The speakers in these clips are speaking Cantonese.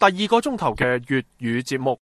第2個鐘頭嘅粵語節目。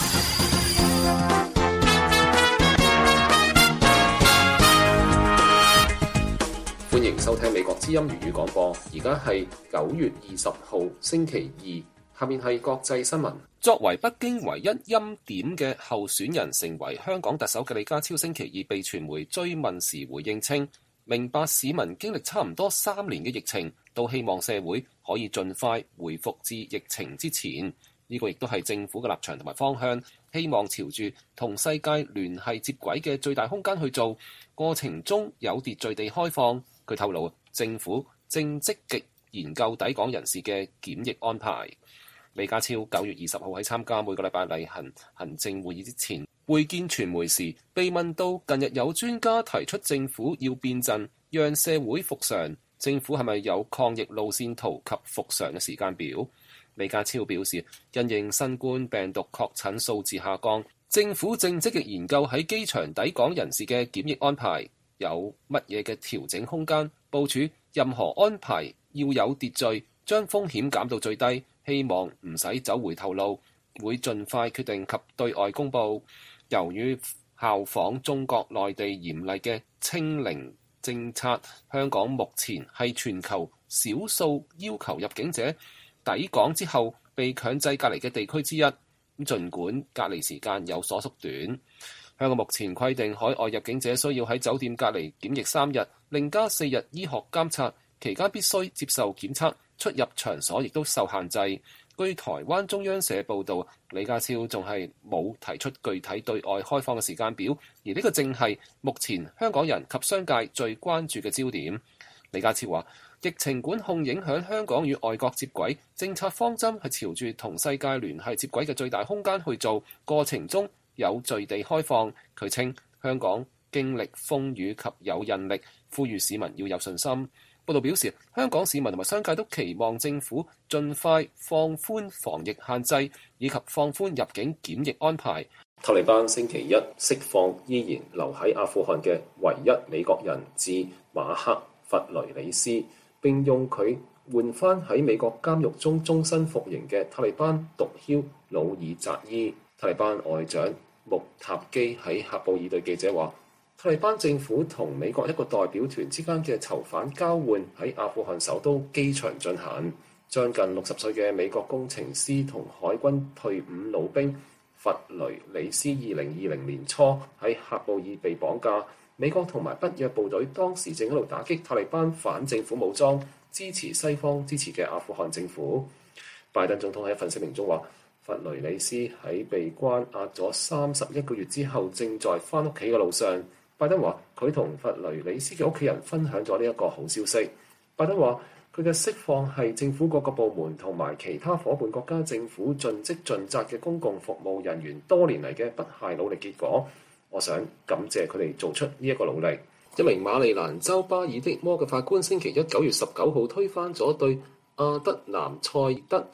歡迎收聽美國之音粵語廣播，而家係9月20號星期二，下面係國際新聞。作為北京唯一欽點嘅候選人，成為香港特首嘅李家超星期二被傳媒追問時回應稱，明白市民經歷差唔多3年嘅疫情，都希望社會可以盡快回復至疫情之前。呢個亦都係政府嘅立場同埋方向，希望朝住同世界聯繫接軌嘅最大空間去做，過程中有秩序地開放。佢透露，政府正積極研究抵港人士嘅檢疫安排。李家超9月20號喺參加每個禮拜例行政會議之前會見傳媒時，被問到近日有專家提出政府要變陣，讓社會復常，政府係咪有抗疫路線圖及復常嘅時間表？李家超表示，因應新冠病毒確診數字下降，政府正積極研究喺機場抵港人士嘅檢疫安排有乜嘢嘅調整空間，部署任何安排要有秩序，將風險減到最低，希望唔使走回頭路，會盡快決定及對外公佈。由於效仿中國內地嚴厲嘅清零政策，香港目前係全球少數要求入境者抵港之後被強制隔離嘅地區之一。儘管隔離時間有所縮短，香港目前規定海外入境者需要喺酒店隔離檢疫3日，另加4日醫學監察，期間必須接受檢測，出入場所亦都受限制。據台灣中央社報導，李家超仲係冇提出具體對外開放嘅時間表，而呢個正係目前香港人及商界最關注嘅焦點。李家超話，疫情管控影響香港與外國接軌，政策方針係朝住同世界聯繫接軌嘅最大空間去做，過程中有序地開放。佢稱香港經歷風雨及有韌力，呼籲市民要有信心。報道表示，香港市民同埋商界都期望政府盡快放寬防疫限制，以及放寬入境檢疫安排。塔利班星期一釋放依然留喺阿富汗嘅唯一美國人質馬克弗雷里斯，並用佢換返喺美國監獄中終身服刑嘅塔利班毒梟努爾扎伊。塔利班外長穆塔基喺喀布爾對記者話，塔利班政府同美國一個代表團之間嘅囚犯交換喺阿富汗首都機場進行。將近60歲嘅美國工程師同海軍退伍老兵弗雷里斯2020年初喺喀布爾被綁架。美國同埋北約部隊當時正喺度打擊塔利班反政府武裝，支持西方支持嘅阿富汗政府。拜登總統喺一份聲明中話，弗雷里斯喺被關押咗31個月之後，正在返屋企嘅路上。拜登話佢同弗雷里斯嘅屋企人分享咗呢一個好消息。拜登話佢嘅釋放係政府各個部門同埋其他夥伴國家政府盡職盡責嘅公共服務人員多年嚟嘅不懈努力結果。我想感謝佢哋做出呢一個努力。一名馬里蘭州巴爾的摩嘅法官星期一9月19號推翻咗對阿德南塞德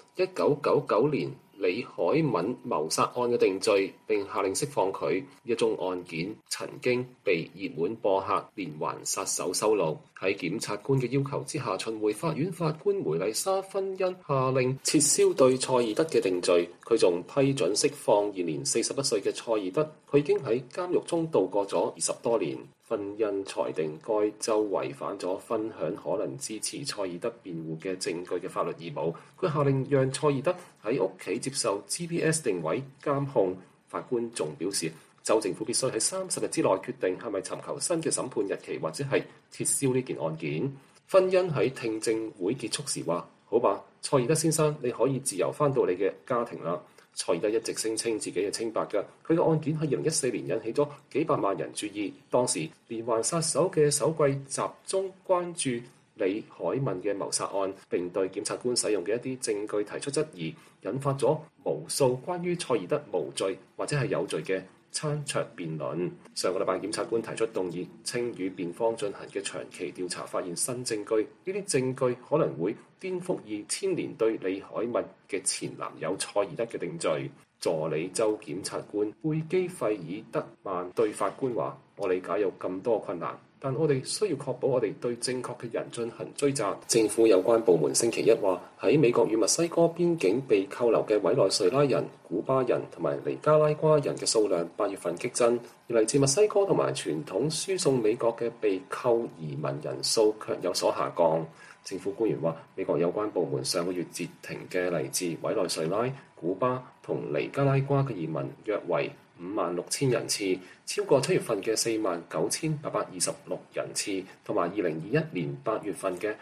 1999年李海敏謀殺案嘅定罪，並下令釋放佢。一宗案件曾經被熱門播客連環殺手收錄。喺檢察官嘅要求之下，巡迴法院法官梅麗莎芬恩下令撤銷對蔡爾德嘅定罪。佢仲批准釋放現年41歲嘅蔡爾德，佢已經喺監獄中度過咗20多年。芬恩裁定該州違反咗分享可能支持蔡爾德辯護嘅證據嘅法律義務。佢下令讓蔡爾德喺屋企接受 GPS 定位監控。法官仲表示，州政府必須喺30日之內決定係咪尋求新嘅審判日期，或者係撤銷呢件案件。芬恩喺聽證會結束時話：好吧，蔡爾德先生，你可以自由返到你嘅家庭啦。蔡爾德一直聲稱自己係清白嘅，佢嘅案件喺2014年引起咗幾百萬人注意。當時連環殺手嘅首季集中關注李海敏嘅謀殺案，並對檢察官使用嘅一啲證據提出質疑，引發咗無數關於蔡爾德無罪或者係有罪嘅餐桌辯論。上個禮拜檢察官提出動議，稱與辯方進行嘅長期調查發現新證據，呢啲證據可能會顛覆2000年對李海敏嘅前男友蔡爾德嘅定罪。助理州檢察官貝基費爾德曼對法官話：我理解有咁多困難， 但我哋需要確保我哋對正確嘅人進行追責。政府有關部門星期一話，喺美國與墨西哥邊境被扣留嘅委內瑞拉人、古巴人同埋尼加拉瓜人嘅數量8月份激增，而嚟自墨西哥同埋傳統輸送美國嘅被扣移民人數卻有所下降。政府官員話，美國有關部門上個月截停嘅嚟自委內瑞拉、古巴同尼加拉瓜嘅移民約為56,000人次，超過7月份嘅49,826人次，同埋2021年8月份嘅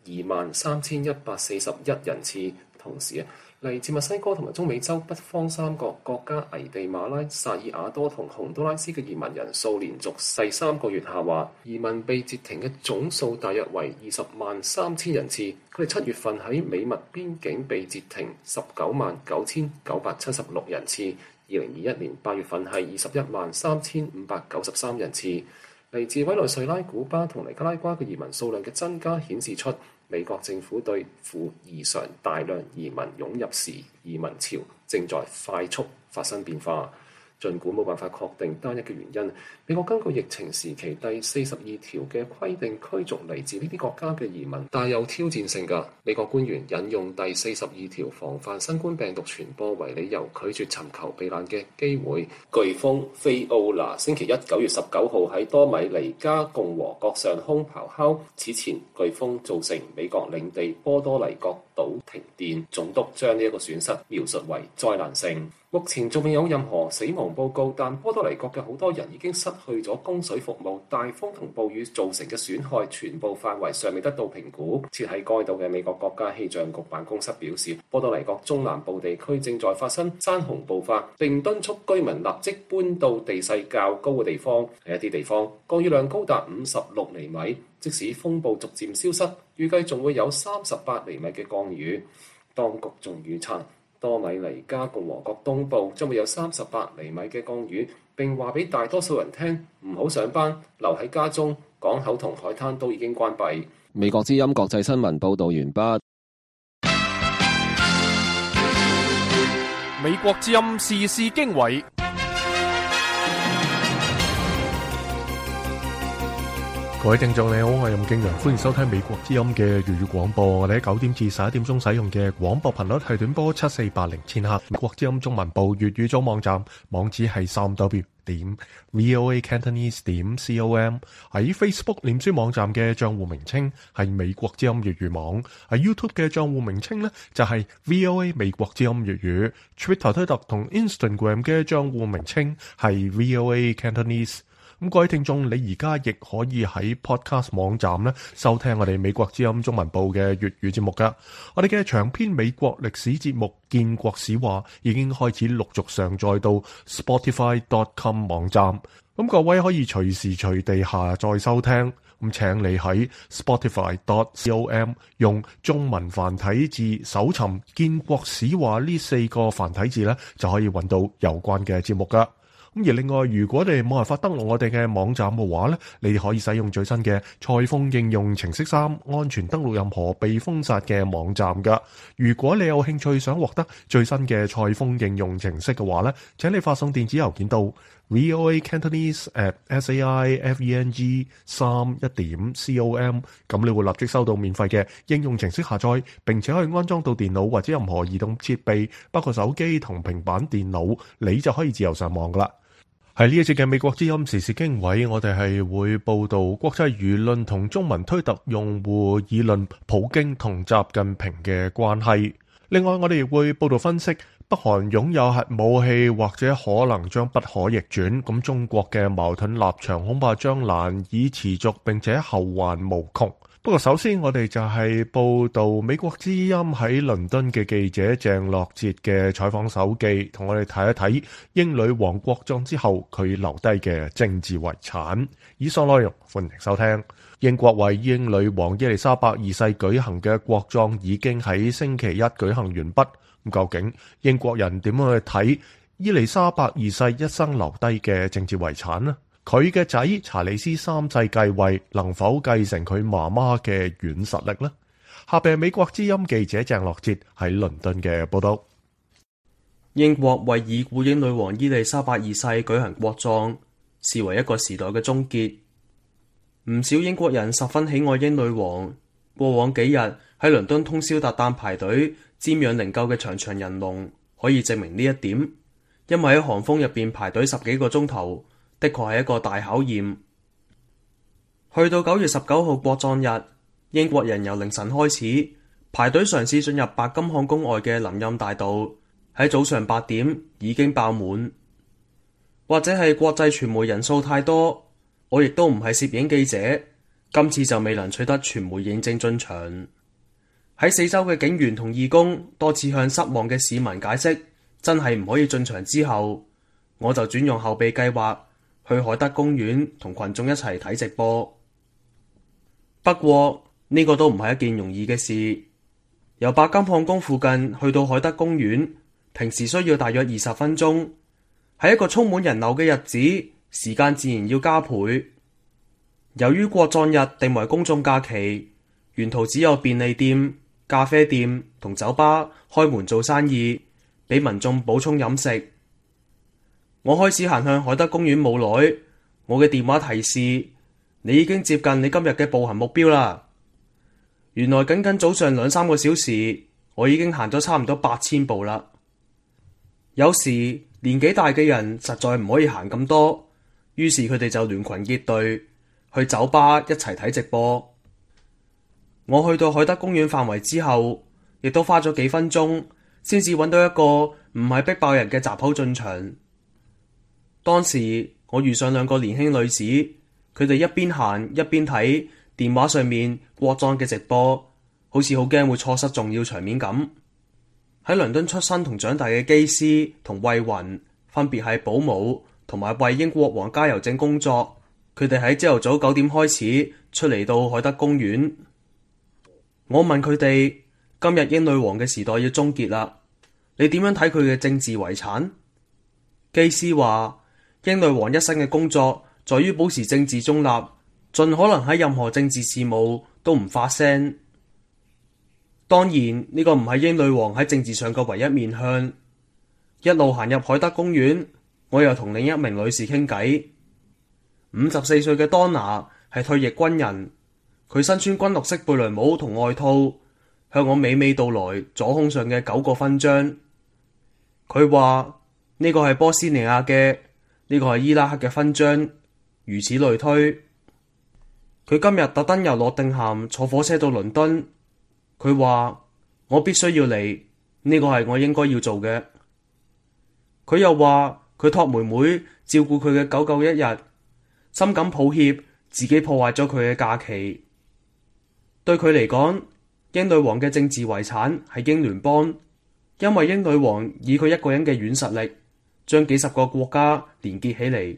23,141人次。同時嚟自墨西哥同埋中美洲北方3個國家危地馬拉、薩爾瓦多同洪都拉斯嘅移民人數連續第3個月下滑，移民被截停嘅總數大約為203,000人次。佢哋7月份喺美墨邊境被截停199,976人次，2021年8月份係213,593人次。嚟自委內瑞拉、古巴同尼加拉瓜嘅移民數量嘅增加顯示出美國政府對付異常大量移民湧入時，移民潮正在快速發生變化。儘管冇辦法確定單一嘅原因，美國根據疫情時期第42條嘅規定驅逐嚟自呢啲國家嘅移民，帶有挑戰性㗎。美國官員引用第42條防範新冠病毒傳播為理由，拒絕尋求避難嘅機會。颶風菲奧娜星期一9月19號喺多米尼加共和國上空咆哮，此前颶風造成美國領地波多黎各島停電，總督將呢一個損失描述為災難性。目前仲未有任何死亡報告，但波多黎各嘅好多人已經失去咗供水服務。大風同暴雨造成嘅損害全部範圍尚未得到評估。設喺該島嘅美國國家氣象局辦公室表示，波多黎各中南部地區正在發生山洪暴發，並敦促居民立即搬到地勢較高嘅地方。喺一啲地方，降雨量高達56厘米，即使風暴逐漸消失，預計仲會有38厘米嘅降雨。當局仲預測多米尼加共和國東部將會有38厘米嘅降雨，並話俾大多數人聽唔好上班，留喺家中。港口同海灘都已經關閉。美國之音國際新聞報導完畢。 美國之音時事經緯。 各位聽眾你好，我係任敬陽，歡迎收聽美國之音嘅粵語廣播。我哋喺9點至11點鐘使用嘅廣播頻率係短波7480千赫。美國之音中文部粵語組網站網址係3w.voacantonese.com。喺 Facebook 臉書網站嘅賬戶名稱係美國之音粵語網。喺 YouTube 嘅賬戶名稱呢就係 VOA 美國之音粵語。Twitter 推特同 Instagram 嘅賬戶名稱係 VOA Cantonese。咁各位聽眾，你而家亦可以喺 Podcast 網站咧收聽我哋美國之音中文部嘅粵語節目噶。我哋嘅長篇美國歷史節目《建國史話》已經開始陸續上載到 Spotify.com 網站。咁各位可以隨時隨地下載收聽。咁請你喺 Spotify.com 用中文繁體字搜尋《建國史話》呢4個繁體字咧，就可以揾到有關嘅節目噶。咁而另外，如果你冇辦法登錄我哋嘅網站嘅話咧，你哋可以使用最新嘅蔡豐應用程式3，安全登錄任何被封殺嘅網站噶。如果你有興趣想獲得最新嘅蔡豐應用程式嘅話咧，請你發送電子郵件到 voacantonese@saifeng3.com， 咁你會立即收到免費嘅應用程式下載，並且可以安裝到電腦或者任何移動設備，包括手機同平板電腦，你就可以自由上網噶啦。喺呢一節嘅美國之音時事經緯，我哋係會報道國際輿論同中文推特用戶議論普京同習近平嘅關係。另外，我哋亦會報道分析北韓擁有核武器或者可能將不可逆轉，咁中國嘅矛盾立場恐怕將難以持續，並且後患無窮。不過首先我哋就係報道美國之音喺倫敦嘅記者鄭樂哲嘅採訪手記，同我哋睇一睇英女王國葬之後佢留低嘅政治遺產。以上內容歡迎收聽。英國為英女王伊麗莎白二世舉行嘅國葬已經喺星期一舉行完畢。咁究竟英國人點樣去睇伊麗莎白二世一生留低嘅政治遺產呢？佢嘅仔查理斯3世繼位，能否繼承佢媽媽嘅軟實力呢？下邊係美國之音記者鄭樂哲喺倫敦嘅報道。 英國為已故英女王伊麗莎白二世舉行國葬，視為一個時代嘅終結。 唔少英國人十分喜愛英女王。過往幾日喺倫敦通宵達旦排隊瞻仰靈柩嘅長長人龍，可以證明呢一點。因為喺寒風入邊排隊10幾個鐘頭，的確係一個大考驗。去到9月19號國葬日，英國人由凌晨開始排隊嘗試進入白金漢宮外嘅林蔭大道，喺早上8點已經爆滿。或者係國際傳媒人數太多，我亦都唔係攝影記者，今次就未能取得傳媒認證進場。喺四周嘅警員同義工多次向失望嘅市民解釋真係唔可以進場之後，我就轉用後備計劃去海德公園同群眾一齊睇直播。不過呢個都唔係一件容易嘅事，由白金漢宮附近去到海德公園，平時需要大約20分鐘，喺一個充滿人流嘅日子，時間自然要加倍。由於國葬日定為公眾假期，沿途只有便利店、咖啡店同酒吧開門做生意，俾民眾補充飲食。我開始行向海德公園冇耐，我嘅電話提示你已經接近你今日嘅步行目標啦。原來僅僅早上2-3個小時，我已經行咗差唔多8000步啦。有時年紀大嘅人實在唔可以行咁多，於是佢哋就聯群結隊去酒吧一齊睇直播。我去到海德公園範圍之後，亦都花咗幾分鐘先至揾到一個唔係逼爆人嘅閘口進場。當時我遇上2個年輕女子，佢哋一邊行一邊睇電話上面國葬嘅直播，好似好驚會錯失重要場面咁。喺倫敦出生同長大嘅基斯同惠雲分別係保姆同埋為英國皇家郵政工作，佢哋喺朝頭早9點開始出嚟到海德公園。我問佢哋，今日英女王嘅時代要終結啦，你點樣睇佢嘅政治遺產？基斯話，英女王一生嘅工作在於保持政治中立，盡可能喺任何政治事務都唔發聲。當然呢個唔係英女王喺政治上嘅唯一面向。一路行入海德公園，我又同另一名女士傾偈。54歲嘅當娜係退役軍人，佢身穿軍綠色貝雷帽同外套，向我娓娓道來左胸上嘅9個勳章。佢話呢個係波斯尼亞嘅，呢個係伊拉克嘅勳章，如此類推。佢今日特登由諾定咸坐火車到倫敦。佢話我必須要嚟，呢個係我應該要做嘅。佢又話佢託妹妹照顧佢嘅狗狗一日，深感抱歉自己破壞咗佢嘅假期。對佢嚟講，英女王嘅政治遺產係英聯邦，因為英女王以佢一個人嘅軟實力，將幾十個國家連結起嚟。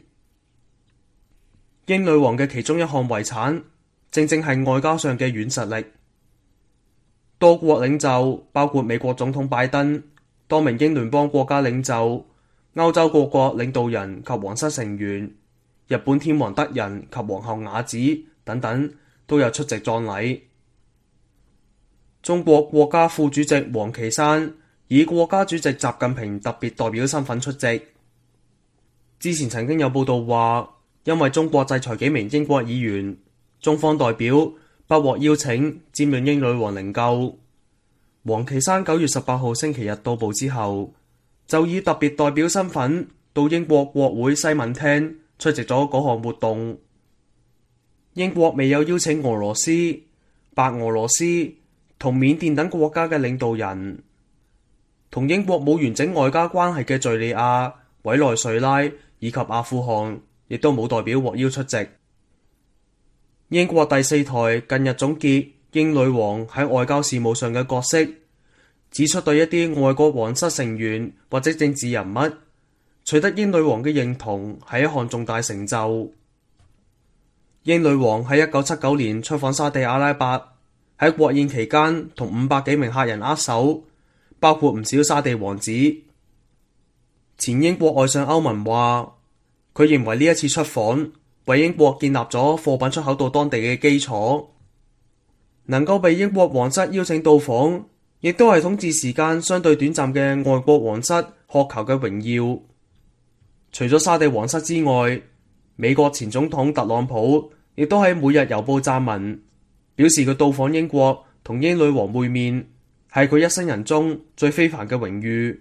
英女王嘅其中一項遺產，正正係外交上嘅軟實力。多國領袖，包括美國總統拜登、多名英聯邦國家領袖、歐洲各國領導人及皇室成員、日本天皇德仁及皇后雅子等等都有出席葬禮。中國國家副主席王岐山以國家主席習近平特別代表身份出席。之前曾經有報道話，因為中國制裁幾名英國議員，中方代表不獲邀請瞻仰英女王靈柩。王岐山9月18號星期日到埗之後，就以特別代表身份到英國國會西敏廳出席咗嗰項活動。英國未有邀請俄羅斯、白俄羅斯同緬甸等國家嘅領導人，同英國冇完整外交關係嘅敘利亞、委內瑞拉以及阿富汗，亦都冇代表獲邀出席。英國第4台近日總結英女王喺外交事務上嘅角色，指出對一啲外國皇室成員或者政治人物取得英女王嘅認同係一項重大成就。英女王喺1979年出訪沙地阿拉伯，喺國宴期間同500幾名客人握手，包括唔少沙地王子。前英國外相歐文話，佢認為呢一次出訪為英國建立咗貨品出口到當地嘅基礎，能夠被英國皇室邀請到訪，亦都係統治時間相對短暫嘅外國皇室渴求嘅榮耀。除咗沙地皇室之外，美國前總統特朗普亦都喺每日郵報撰文，表示佢到訪英國同英女王會面係佢一生人中最非凡嘅榮譽。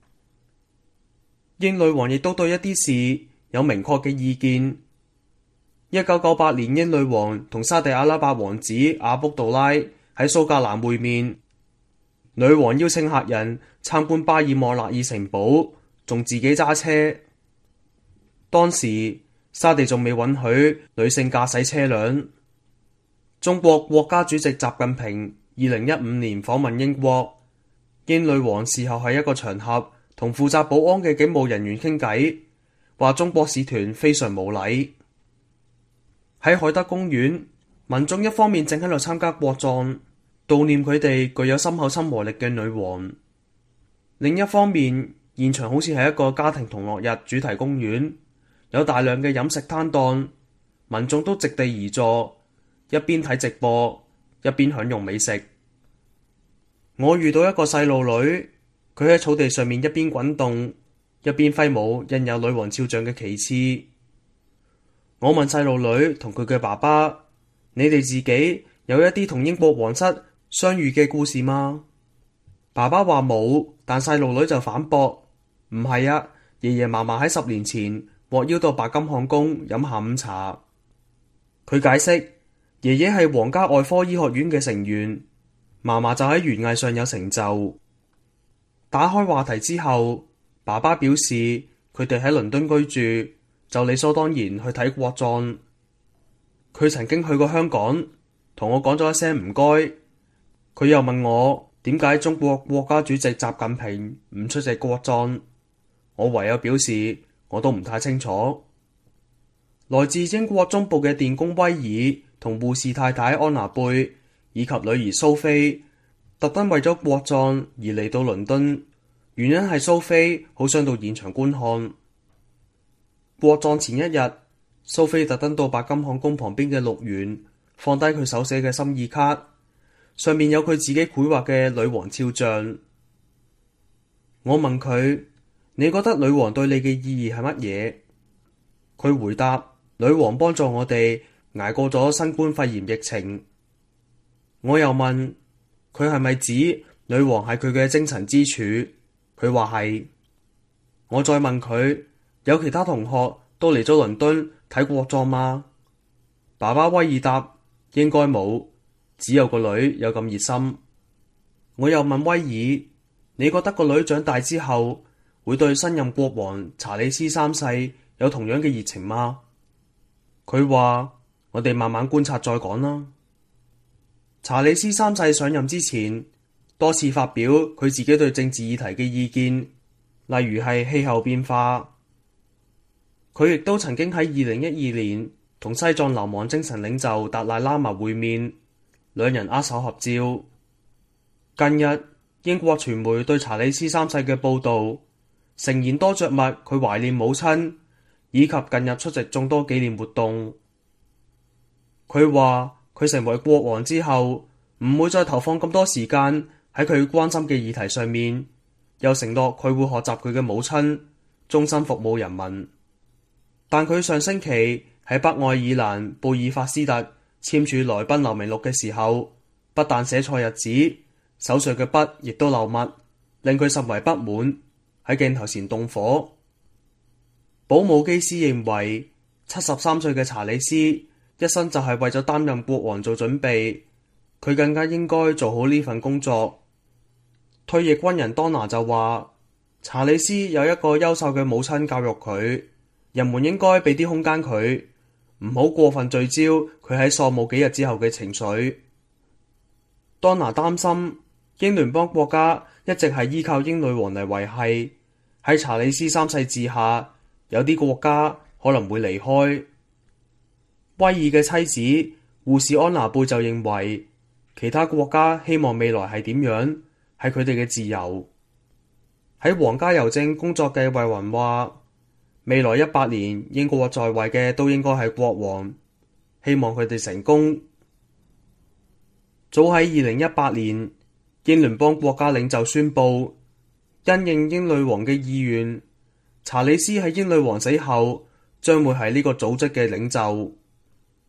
英女王亦都對一啲事有明確嘅意見。1998年，英女王同沙地阿拉伯王子阿卜杜拉喺蘇格蘭會面，女王邀請客人參觀巴爾莫勒爾城堡，仲自己揸車。當時沙地仲未允許女性駕駛車輛。中國國家主席習近平2015年訪問英國，英女王事後喺一個場合同負責保安嘅警務人員傾偈，話中國使團非常無禮。喺海德公園，民眾一方面正喺度參加國葬，悼念佢哋具有深厚親和力嘅女王；另一方面，現場好似係一個家庭同樂日主題公園，有大量嘅飲食攤檔，民眾都席地而坐，一邊睇直播，一邊享用美食。我遇到一個細路女，佢喺草地上面一邊滾動，一邊揮舞印有女王肖像嘅旗幟。我問細路女同佢嘅爸爸：你哋自己有一啲同英國皇室相遇嘅故事嗎？爸爸話冇，但細路女就反駁：唔係啊，爺爺嫲嫲喺10年前獲邀到白金漢宮飲下午茶。佢解釋，爺爺係皇家外科醫學院嘅成員，嫲嫲就喺園藝上有成就。打開話題之後，爸爸表示佢哋喺倫敦居住，就理所當然去睇國葬。佢曾經去過香港，同我講咗一聲唔該。佢又問我點解中國國家主席習近平唔出席國葬，我唯有表示我都唔太清楚。來自英國中部嘅電工威爾同護士太太安娜貝以及女兒蘇菲特登為咗國葬而嚟到倫敦，原因係蘇菲好想到現場觀看。國葬前一日，蘇菲特登到白金漢宮旁邊嘅鹿園，放低佢手寫嘅心意卡，上面有佢自己繪畫嘅女王肖像。我問佢：你覺得女王對你嘅意義係乜嘢？佢回答：女王幫助我哋捱過咗新冠肺炎疫情。我又問佢係咪指女王係佢嘅精神支柱？佢話係。我再問佢：有其他同學都嚟咗倫敦睇國葬嗎？爸爸威爾答：應該冇，只有個女有咁熱心。我又問威爾：你覺得個女長大之後會對新任國王查理斯三世有同樣嘅熱情嗎？佢話：我哋慢慢觀察再講啦。查理斯三世上任之前，多次發表佢自己對政治議題嘅意見，例如係氣候變化。佢亦都曾經喺2012年同西藏流亡精神領袖達賴喇嘛會面，兩人握手合照。近日，英國傳媒對查理斯三世嘅報導，誠言多著墨佢懷念母親，以及近日出席眾多紀念活動。佢話佢成為國王之後，唔會再投放咁多時間喺佢關心嘅議題上面，又承諾佢會學習佢嘅母親，終身服務人民。但佢上星期喺北愛爾蘭貝爾法斯特簽署來賓留名錄嘅時候，不但寫錯日子，手上嘅筆亦都漏墨，令佢甚為不滿，喺鏡頭前動火。保姆基斯認為73歲嘅查理斯一生就係為咗擔任國王做準備，佢更加應該做好呢份工作。退役軍人當拿就話，查理斯有一個優秀嘅母親教育佢，人們應該俾啲空間佢，唔好過分聚焦佢喺喪母幾日之後嘅情緒。當拿擔心英聯邦國家一直係依靠英女王嚟維繫，喺查理斯三世治下，有啲國家可能會離開。威爾嘅妻子護士安娜貝就認為，其他國家希望未來係點樣，係佢哋嘅自由。喺皇家郵政工作嘅惠雲話，未來100年英國在位嘅都應該係國王，希望佢哋成功。早喺2018年，英聯邦國家領袖宣布，因應英女王嘅意願，查理斯喺英女王死後將會係呢個組織嘅領袖。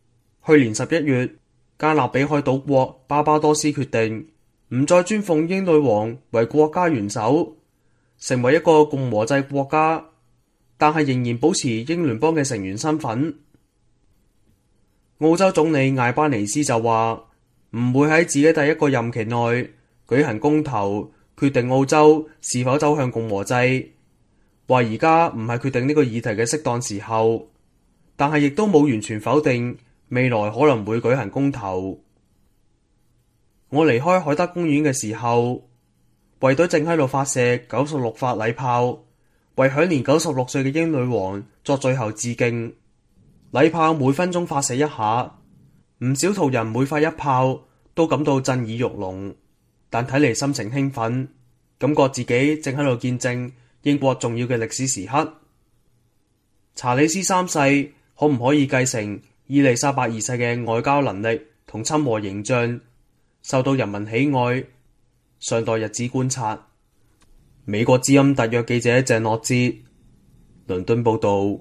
去年11月，加勒比海島國巴巴多斯決定唔再尊奉英女王為國家元首，成為一個共和制國家，但係仍然保持英聯邦嘅成員身份。澳洲總理艾巴尼斯就話唔會喺自己第一個任期內舉行公投，決定澳洲是否走向共和制，話而家唔係決定呢個議題嘅適當時候，但係亦都冇完全否定未來可能會舉行公投。我離開海德公園嘅時候，衛隊正喺度發射96發禮炮，為享年96歲嘅英女王作最後致敬。禮炮每分鐘發射一下，唔少途人每發一炮都感到震耳欲聾，但睇嚟心情興奮，感覺自己正喺度見證英國重要嘅歷史時刻。查理斯三世可唔可以繼承伊麗莎白二世嘅外交能力同親和形象，受到人民喜愛，尚待日子觀察。美國之音特約記者鄭樂之，倫敦報道。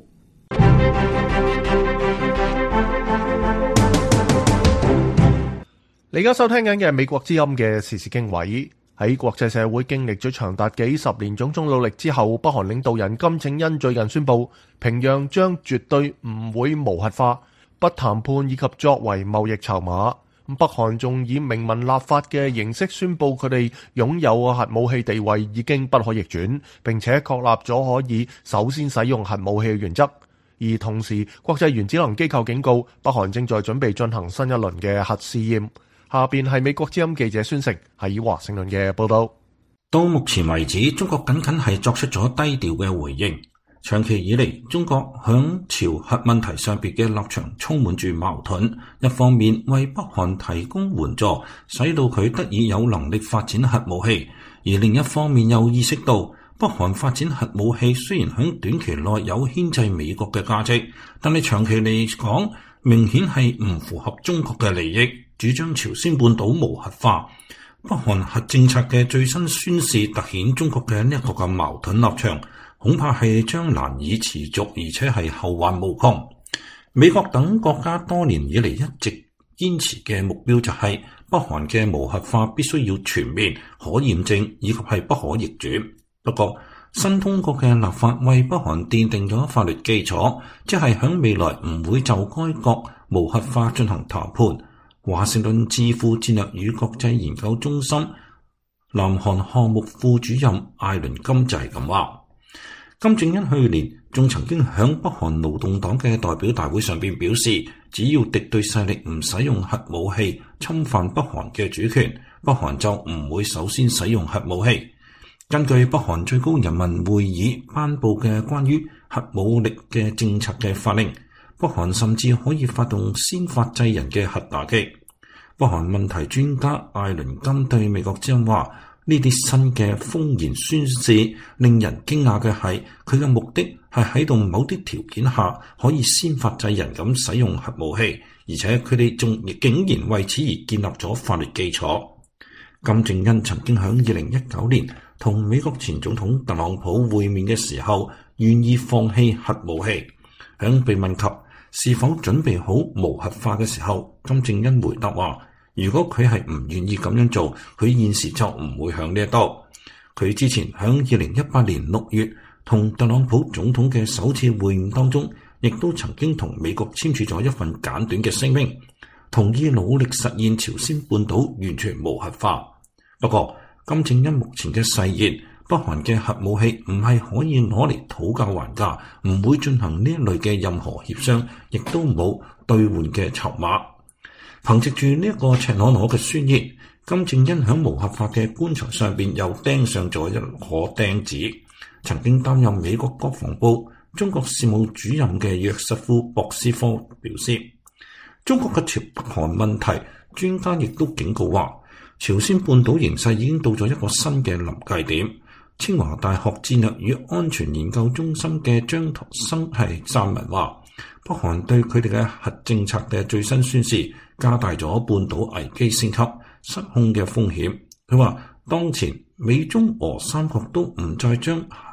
你而家收聽緊嘅係美國之音嘅時事經緯。喺國際社會經歷咗長達幾十年種種努力之後，北韓領導人金正恩最近宣布，平壤將絕對唔會無核化、不談判以及作為貿易籌碼。北韓仲以明文立法嘅形式宣布，佢哋擁有核武器地位已經不可逆轉，並且確立咗可以首先使用核武器嘅原則。而同時，國際原子能機構警告，北韓正在準備進行新一輪嘅核試驗。下邊係美國之音記者孫成喺華盛頓嘅報道。 到目前為止，中國僅僅係作出咗低調嘅回應。長期以嚟，中國響朝核問題上邊嘅立場充滿住矛盾。一方面為北韓提供援助，使到佢得以有能力發展核武器；而另一方面又意識到北韓發展核武器雖然響短期內有牽制美國嘅價值，但係長期嚟講，明顯係唔符合中國嘅利益。主張朝鮮半島無核化，北韓核政策嘅最新宣示突顯中國嘅呢一個嘅矛盾立場，恐怕係將難以持續，而且係後患無窮。美國等國家多年以嚟一直堅持嘅目標就係北韓嘅無核化必須要全面、可驗證以及係不可逆轉。不過新通過嘅立法為北韓奠定咗法律基礎，即係響未來唔會就該國無核化進行談判。華盛頓智庫戰略與國際研究中心南韓項目副主任艾倫金就係咁話。金正恩去年仲曾經響北韓勞動黨嘅代表大會上邊表示，只要敵對勢力唔使用核武器侵犯北韓嘅主權，北韓就唔會首先使用核武器。根據北韓最高人民會議頒布嘅關於核武力嘅政策嘅法令，北韓甚至可以發動先發制人嘅核打擊。北韓問題專家艾倫金對美國之音話：呢啲新嘅風言宣示令人驚訝嘅係，佢嘅目的係喺度某啲條件下可以先發制人咁使用核武器，而且佢哋仲竟然為此而建立咗法律基礎。金正恩曾經喺2019年同美國前總統特朗普會面嘅時候，願意放棄核武器。響被問及是否準備好無核化嘅時候，金正恩回答話：如果佢係唔願意咁樣做，佢現時就唔會向呢一度。佢之前響2018年6月同特朗普總統嘅首次會晤當中，亦都曾經同美國簽署咗一份簡短嘅聲明，同意努力實現朝鮮半島完全無核化。不過，金正恩目前嘅誓言，北韓嘅核武器唔係可以攞嚟討價還價，唔會進行呢一類嘅任何協商，亦都冇兌換嘅籌碼。憑藉住呢一個赤裸裸嘅宣言，金正恩響無核化嘅棺材上邊又釘上咗一顆釘子。曾經擔任美國國防部中國事務主任嘅約瑟夫博斯科表示，中國嘅朝北韓問題，專家亦都警告話，朝鮮半島形勢已經到咗一個新嘅臨界點。清華大學戰略與安全研究中心嘅張學生係撰文話，北韓對佢哋嘅核政策嘅最新宣示，加大咗半島危機升級失控嘅風險。佢話，當前美中俄三國都唔再將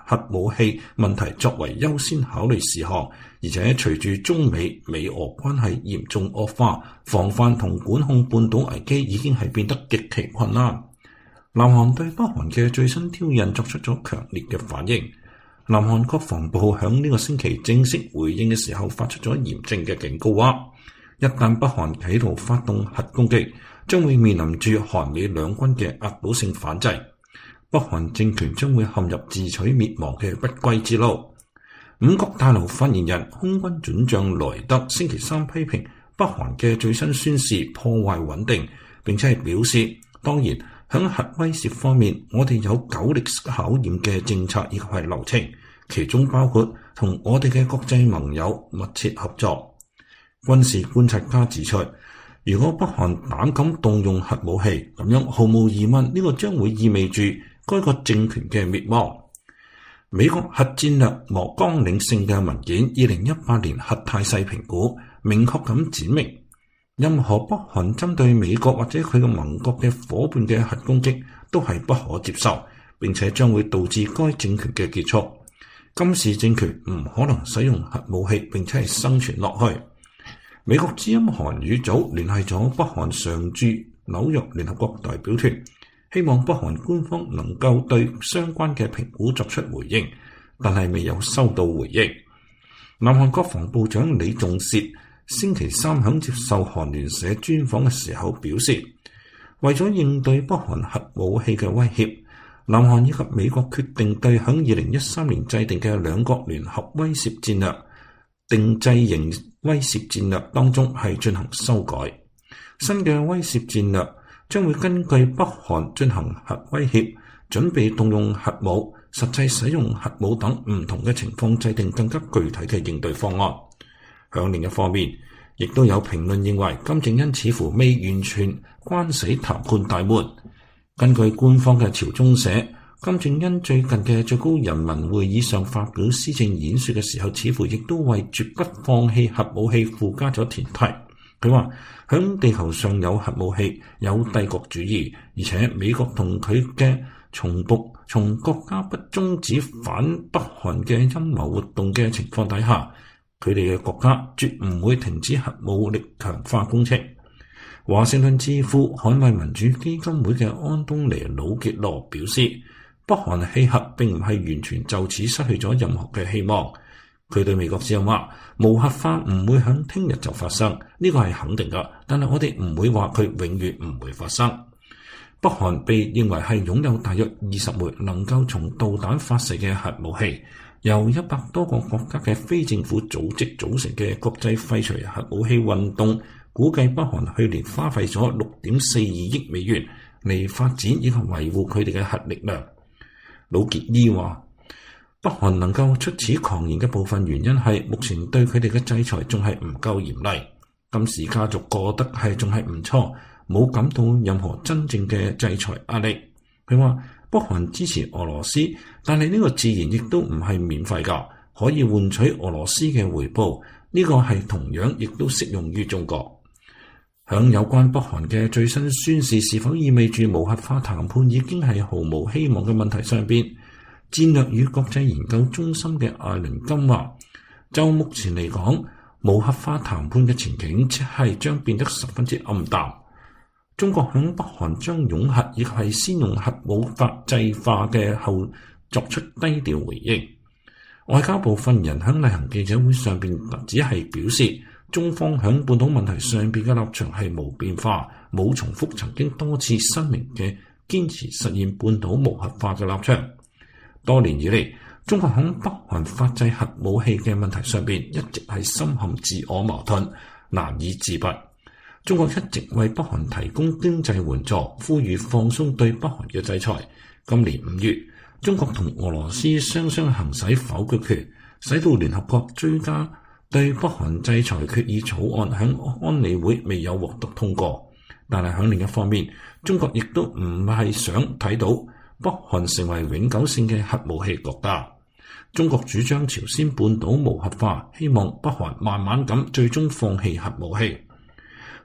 核武器問題作為優先考慮事項，而且隨住中美美俄關係嚴重惡化，防範同管控半島危機已經係變得極其困難。南韓對北韓嘅最新挑釁作出咗強烈嘅反應。南韓國防部響呢個星期正式回應嘅時候，發出咗嚴正嘅警告話，一旦北韓企圖發動核攻擊，將會面臨住韓美兩軍嘅壓倒性反制，北韓政權將會陷入自取滅亡嘅不歸之路。五角大樓發言人空軍准將萊德星期三批評北韓嘅最新宣示破壞穩定，並且係表示，當然響核威懾方面，我哋有久歷考驗嘅政策以及係流程，其中包括同我哋嘅國際盟友密切合作。軍事觀察家指出，如果北韓膽敢動用核武器，咁樣毫無疑問呢個將會意味住該個政權嘅滅亡。美國核戰略和綱領性嘅文件2018年核態勢評估明確咁闡明，任何北韓針對美國或者佢嘅盟國嘅夥伴嘅核攻擊都係不可接受，並且將會導致該政權嘅結束。金氏政權唔可能使用核武器並且係生存落去。美國之音韓語組聯繫咗北韓常駐紐約聯合國代表團，希望北韓官方能夠對相關嘅評估作出回應，但係未有收到回應。南韓國防部長李仲燮星期三響接受韓聯社專訪嘅時候表示，為咗應對北韓核武器嘅威脅，南韓以及美國決定對響2013年制定嘅兩國聯合威懾戰略定制型威懾戰略當中係進行修改。新嘅威懾戰略將會根據北韓進行核威脅、準備動用核武、實際使用核武等唔同嘅情況，制定更加具體嘅應對方案。響另一方面，亦都有評論認為金正恩似乎未完全關死談判大門。根據官方嘅朝中社，金正恩最近嘅最高人民會議上發表施政演說嘅時候，似乎亦都為絕不放棄核武器附加咗前提。佢話響地球上有核武器，有帝國主義，而且美國同佢嘅從國家不終止反北韓嘅陰謀活動嘅情況底下，佢哋嘅國家絕唔會停止核武力強化工程。華盛頓智庫捍衛民主基金會嘅安東尼魯傑羅表示，北韓棄核並唔係完全就此失去咗任何嘅希望。佢對美國之音話，無核化唔會響聽日就發生，呢個係肯定噶，但係我哋唔會話佢永遠唔會發生。北韓被認為係擁有大約20枚能夠從導彈發射嘅核武器，由100多個國家嘅非政府組織組成嘅國際廢除核武器運動，估計北韓去年花費咗6.42億美元嚟發展以及維護佢哋嘅核力量。魯傑伊話，北韓能夠出此狂言嘅部分原因係目前對佢哋嘅制裁仲係唔夠嚴厲，金氏家族過得係仲係唔錯，冇感到任何真正嘅制裁壓力。佢話北韓支持俄羅斯，但係呢個自然亦都唔係免費㗎，可以換取俄羅斯嘅回報，呢個係同樣亦都適用於中國。響有關北韓嘅最新宣示是否意味住無核化談判已經係毫無希望嘅問題上邊，戰略與國際研究中心嘅艾倫金話，就目前嚟講，無核化談判嘅前景即係將變得十分之暗淡。中國響北韓將擁核亦係先用核武法制化嘅後作出低調回應。外交部發言人響例行記者會上邊只係表示，中方響半島問題上邊嘅立場係無變化，冇重複曾經多次申明嘅堅持實現半島無核化嘅立場。多年以嚟，中國響北韓發制核武器嘅問題上邊一直係深陷自我矛盾，難以自拔。中國一直為北韓提供經濟援助，呼籲放鬆對北韓嘅制裁。今年5月，中國同俄羅斯雙雙行使否決權，使到聯合國追加對北韓制裁決議草案響安理會未有獲得通過。但係響另一方面，中國亦都唔係想睇到北韓成為永久性嘅核武器國家。中國主張朝鮮半島無核化，希望北韓慢慢咁最終放棄核武器。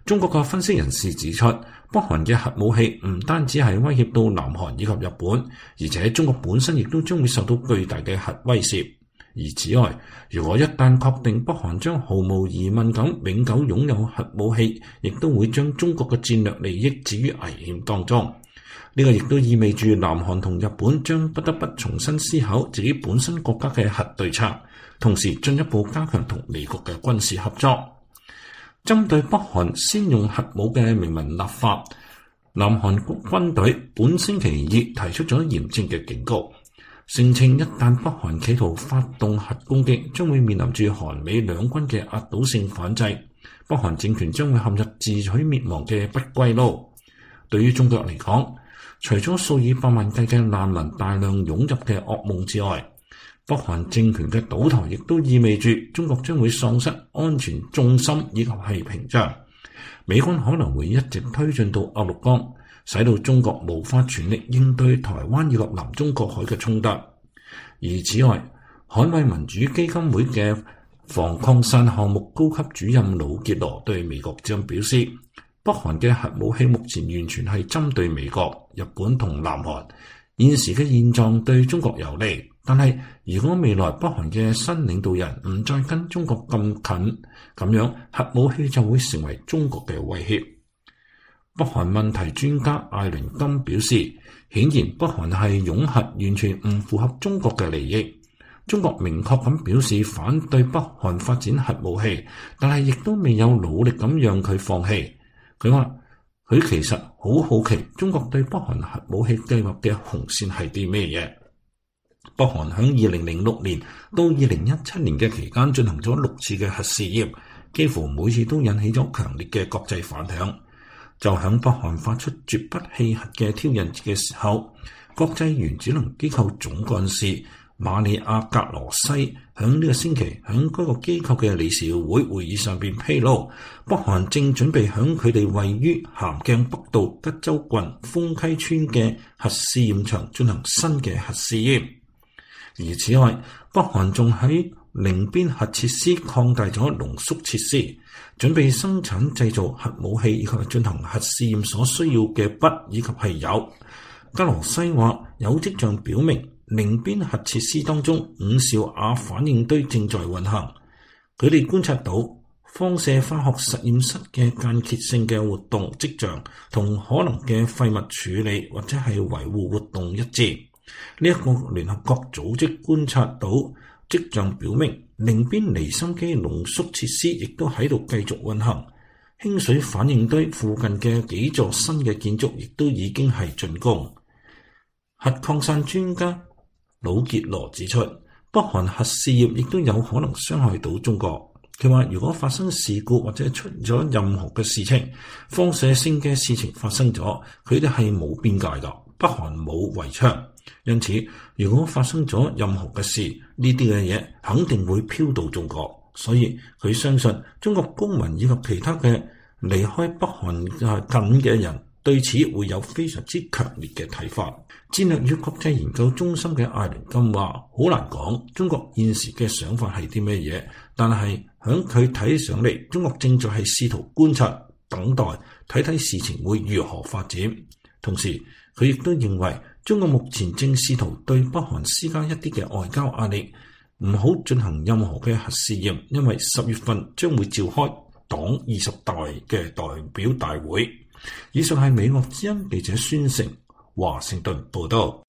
中國嘅分析人士指出，北韓嘅核武器唔單止係威脅到南韓以及日本，而且中國本身亦都將會受到巨大嘅核威懾。而此外，如果一旦確定北韓將毫無疑問咁永久擁有核武器，亦都會將中國嘅戰略利益置於危險當中。呢個亦都意味住南韓同日本將不得不重新思考自己本身國家嘅核對策，同時進一步加強同美國嘅軍事合作。針對北韓先用核武嘅明文立法，南韓軍隊本星期二提出咗嚴正嘅警告，聲稱一旦北韓企圖發動核攻擊，將會面臨住韓美兩軍嘅壓倒性反制，北韓政權將會陷入自取滅亡嘅不歸路。對於中國嚟講，除咗數以百萬計嘅難民大量湧入嘅噩夢之外，北韓政權嘅倒台亦都意味住中國將會喪失安全重心以及係屏障，美軍可能會一直推進到鴨綠江，使到中國無法全力應對台灣以及南中國海嘅衝突。而此外，捍衛民主基金會嘅防擴散項目高級主任魯傑羅對美國之音表示，北韓嘅核武器目前完全係針對美國、日本同南韓，現時嘅現狀對中國有利。但係如果未來北韓嘅新領導人唔再跟中國咁近，咁樣核武器就會成為中國嘅威脅。北韓問題專家艾倫金表示，顯然北韓係擁核完全唔符合中國嘅利益。中國明確咁表示反對北韓發展核武器，但係亦都未有努力咁讓佢放棄。佢話佢其實好好奇中國對北韓核武器計劃嘅紅線係啲咩嘢。北韓喺2006年到2017年嘅期間進行咗6次嘅核試驗，幾乎每次都引起咗強烈嘅國際反響。就喺北韓發出絕不棄核嘅挑釁嘅時候，國際原子能機構總幹事馬里亞格羅西喺呢個星期喺該個機構嘅理事會會議上邊披露，北韓正準備喺佢哋位於咸鏡北道吉州郡豐溪村嘅核試驗場進行新嘅核試驗。而此外，北韓仲喺寧邊核設施擴大咗濃縮設施，準備生產製造核武器以及進行核試驗所需要嘅筆以及係鈾。格羅西話有跡象表明，寧邊核設施當中5兆瓦反應堆正在運行。佢哋觀察到放射化學實驗室嘅間歇性嘅活動跡象同可能嘅廢物處理或者係維護活動一致。呢一個聯合國組織觀察到跡象表明，寧邊離心機濃縮設施亦都喺度繼續運行。輕水反應堆附近嘅幾座新嘅建築亦都已經係竣工。核擴散專家魯傑羅指出，北韓核試驗亦都有可能傷害到中國。佢話如果發生事故或者出咗任何嘅事情，放射性嘅事情發生咗，佢哋係冇邊界噶，北韓冇圍牆。因此，如果發生咗任何嘅事，呢啲嘅嘢肯定會飄到中國。所以佢相信中國公民以及其他嘅離開北韓近嘅人對此會有非常之強烈嘅睇法。戰略與國際研究中心嘅艾倫金話：好難講中國現時嘅想法係啲咩嘢，但係響佢睇上嚟，中國正在係試圖觀察、等待，睇睇事情會如何發展。同時，佢亦都認為中國目前正試圖對北韓施加一啲嘅外交壓力，唔好進行任何嘅核試驗，因為10月份將會召開黨20大嘅代表大會。以上係美國之音記者孫成華盛頓報道。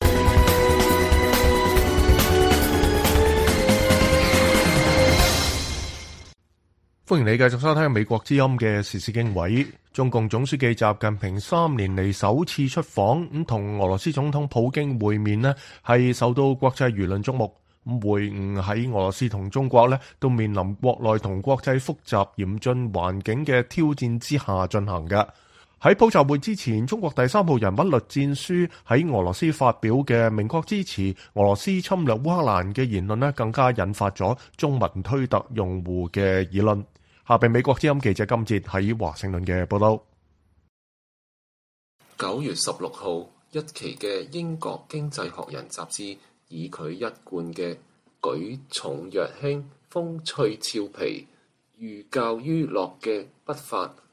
歡迎你繼續收聽美國之音嘅時事經緯。中共總書記習近平3年嚟首次出訪，咁同俄羅斯總統普京會面呢，係受到國際輿論矚目。會晤喺俄羅斯同中國呢，都面臨國內同國際複雜嚴峻環境嘅挑戰之下進行嘅。喺普習會之前，中國第3號人物栗戰書喺俄羅斯發表嘅明確支持俄羅斯侵略烏克蘭嘅言論呢，更加引發咗中文推特用戶嘅議論。下邊美國之音記者金哲喺華盛頓嘅報道。 9月16號，一期嘅英國經濟學人雜誌以佢一貫嘅舉重若輕、風趣俏皮、寓教於樂嘅筆法，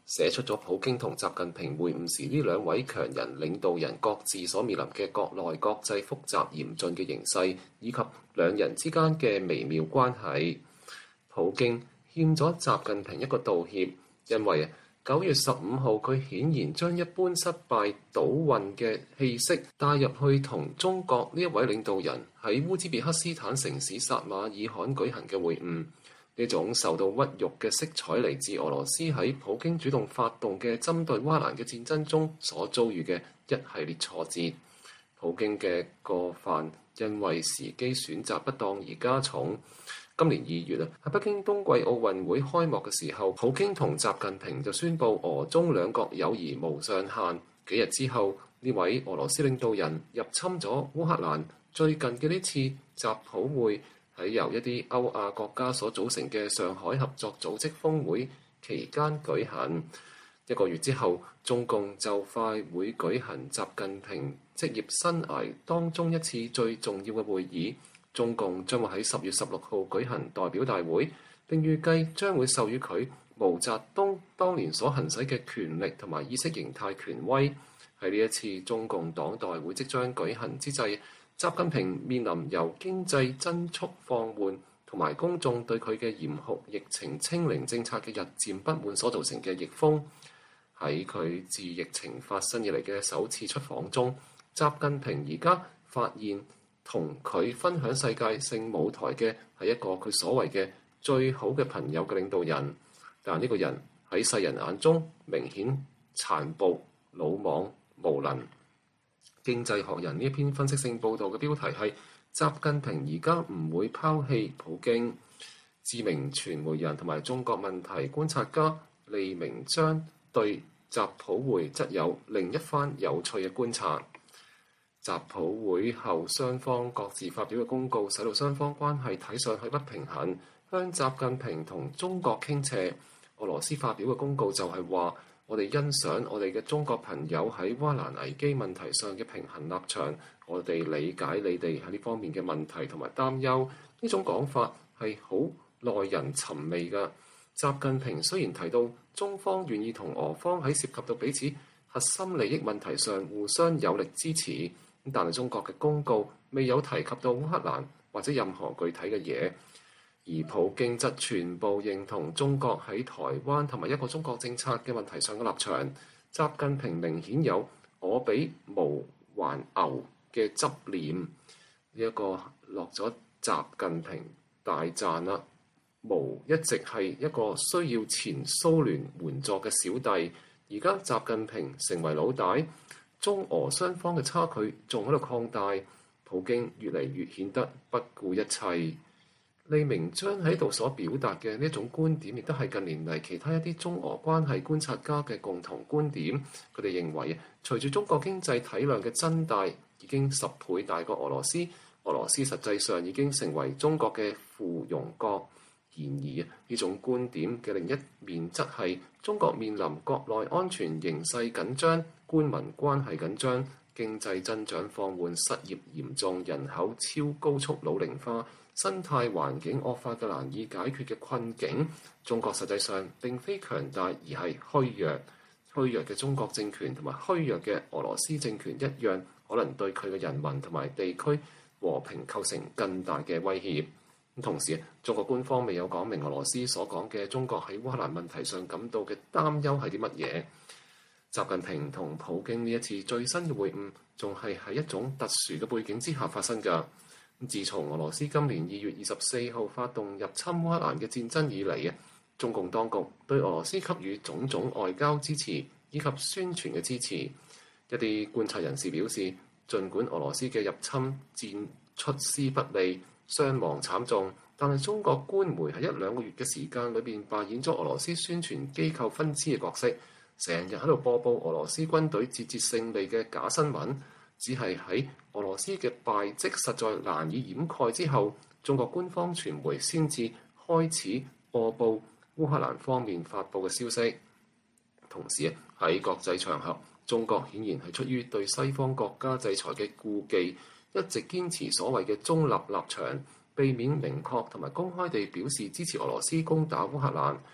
寫出咗普京同習近平會晤時呢兩位強人領導人各自所面臨嘅國內國際複雜嚴峻嘅形勢，以及兩人之間嘅微妙關係。普京欠咗習近平一個道歉，因為9月15號佢顯然將一般失敗倒運嘅氣息帶入去同中國呢一位領導人喺烏茲別克斯坦城市撒馬爾罕舉行嘅會晤。呢種受到屈辱嘅色彩嚟自俄羅斯喺普京主動發動嘅針對烏克蘭嘅戰爭中所遭遇嘅一系列挫折。普京嘅過犯因為時機選擇不當而加重。今年2月喺北京冬季奧運會開幕嘅時候，普京同習近平就宣布俄中兩國友誼無上限。幾日之後，呢位俄羅斯領導人入侵咗烏克蘭。最近嘅呢次習普會喺由一啲歐亞國家所組成嘅上海合作組織峰會期間舉行。1個月之後，中共就快會舉行習近平職業生涯當中一次最重要嘅會議。中共將會喺10月16號舉行代表大會，並預計將會授予佢毛澤東當年所行使嘅權力同埋意識形態權威。喺呢一次中共黨代會即將舉行之際，習近平面臨由經濟增速放緩同埋公眾對佢嘅嚴酷疫情清零政策嘅日漸不滿所造成嘅逆風。喺佢自疫情發生以嚟嘅首次出訪中，習近平而家發現同佢分享世界性舞台嘅係一個佢所謂嘅最好嘅朋友嘅領導人，但呢個人喺世人眼中明顯殘暴、魯莽、無能。經濟學人呢一篇分析性報導嘅標題係習近平而家唔會拋棄普京。知名傳媒人同埋中國問題觀察家利明章對習普會則有另一番有趣嘅觀察。習普會後雙方各自發表嘅公告，使到雙方關係睇上去不平衡，向習近平同中國傾斜。俄羅斯發表嘅公告就係話：我哋欣賞我哋嘅中國朋友喺烏克蘭危機問題上嘅平衡立場，我哋理解你哋喺呢方面嘅問題同埋擔憂。呢種講法係好耐人尋味㗎。習近平雖然提到中方願意同俄方喺涉及到彼此核心利益問題上互相有力支持，但係中國嘅公告未有提及到烏克蘭或者任何具體嘅嘢，而普京則全部認同中國喺台灣同埋一個中國政策嘅問題上嘅立場。習近平明顯有我比毛還牛嘅執念，呢一個落咗習近平大讚啦。毛一直係一個需要前蘇聯援助嘅小弟，而家習近平成為老大，中俄雙方嘅差距仲喺度擴大，普京越嚟越顯得不顧一切。利明章喺度所表達嘅呢一種觀點，亦都係近年嚟其他一啲中俄關係觀察家嘅共同觀點。佢哋認為，隨住中國經濟體量嘅增大，已經10倍大過俄羅斯，俄羅斯實際上已經成為中國嘅附庸國。然而，呢種觀點嘅另一面則係中國面臨國內安全形勢緊張、官民關係緊張、經濟增長放緩、失業嚴重、人口超高速老齡化、生態環境惡化嘅難以解決嘅困境。中國實際上並非強大，而係虛弱。虛弱嘅中國政權同埋虛弱嘅俄羅斯政權一樣，可能對佢嘅人民同埋地區和平構成更大嘅威脅。同時，中國官方未有講明俄羅斯所講嘅中國喺烏克蘭問題上感到嘅擔憂係啲乜嘢。習近平同普京呢一次最新嘅會晤，仲係喺一種特殊嘅背景之下發生㗎。自從俄羅斯今年2月24號發動入侵烏克蘭嘅戰爭以嚟，中共當局對俄羅斯給予種種外交支持以及宣傳嘅支持。一啲觀察人士表示，儘管俄羅斯嘅入侵戰出師不利，傷亡慘重，但係中國官媒喺1-2個月嘅時間裏邊扮演咗俄羅斯宣傳機構分支嘅角色，成日喺度播報俄羅斯軍隊節節勝利嘅假新聞。只係喺俄羅斯嘅敗績實在難以掩蓋之後，中國官方傳媒先至開始播報烏克蘭方面發布嘅消息。同時喺國際場合，中國顯然係出於對西方國家制裁嘅顧忌，一直堅持所謂嘅中立立場，避免明確同埋公開地表示支持俄羅斯攻打烏克蘭。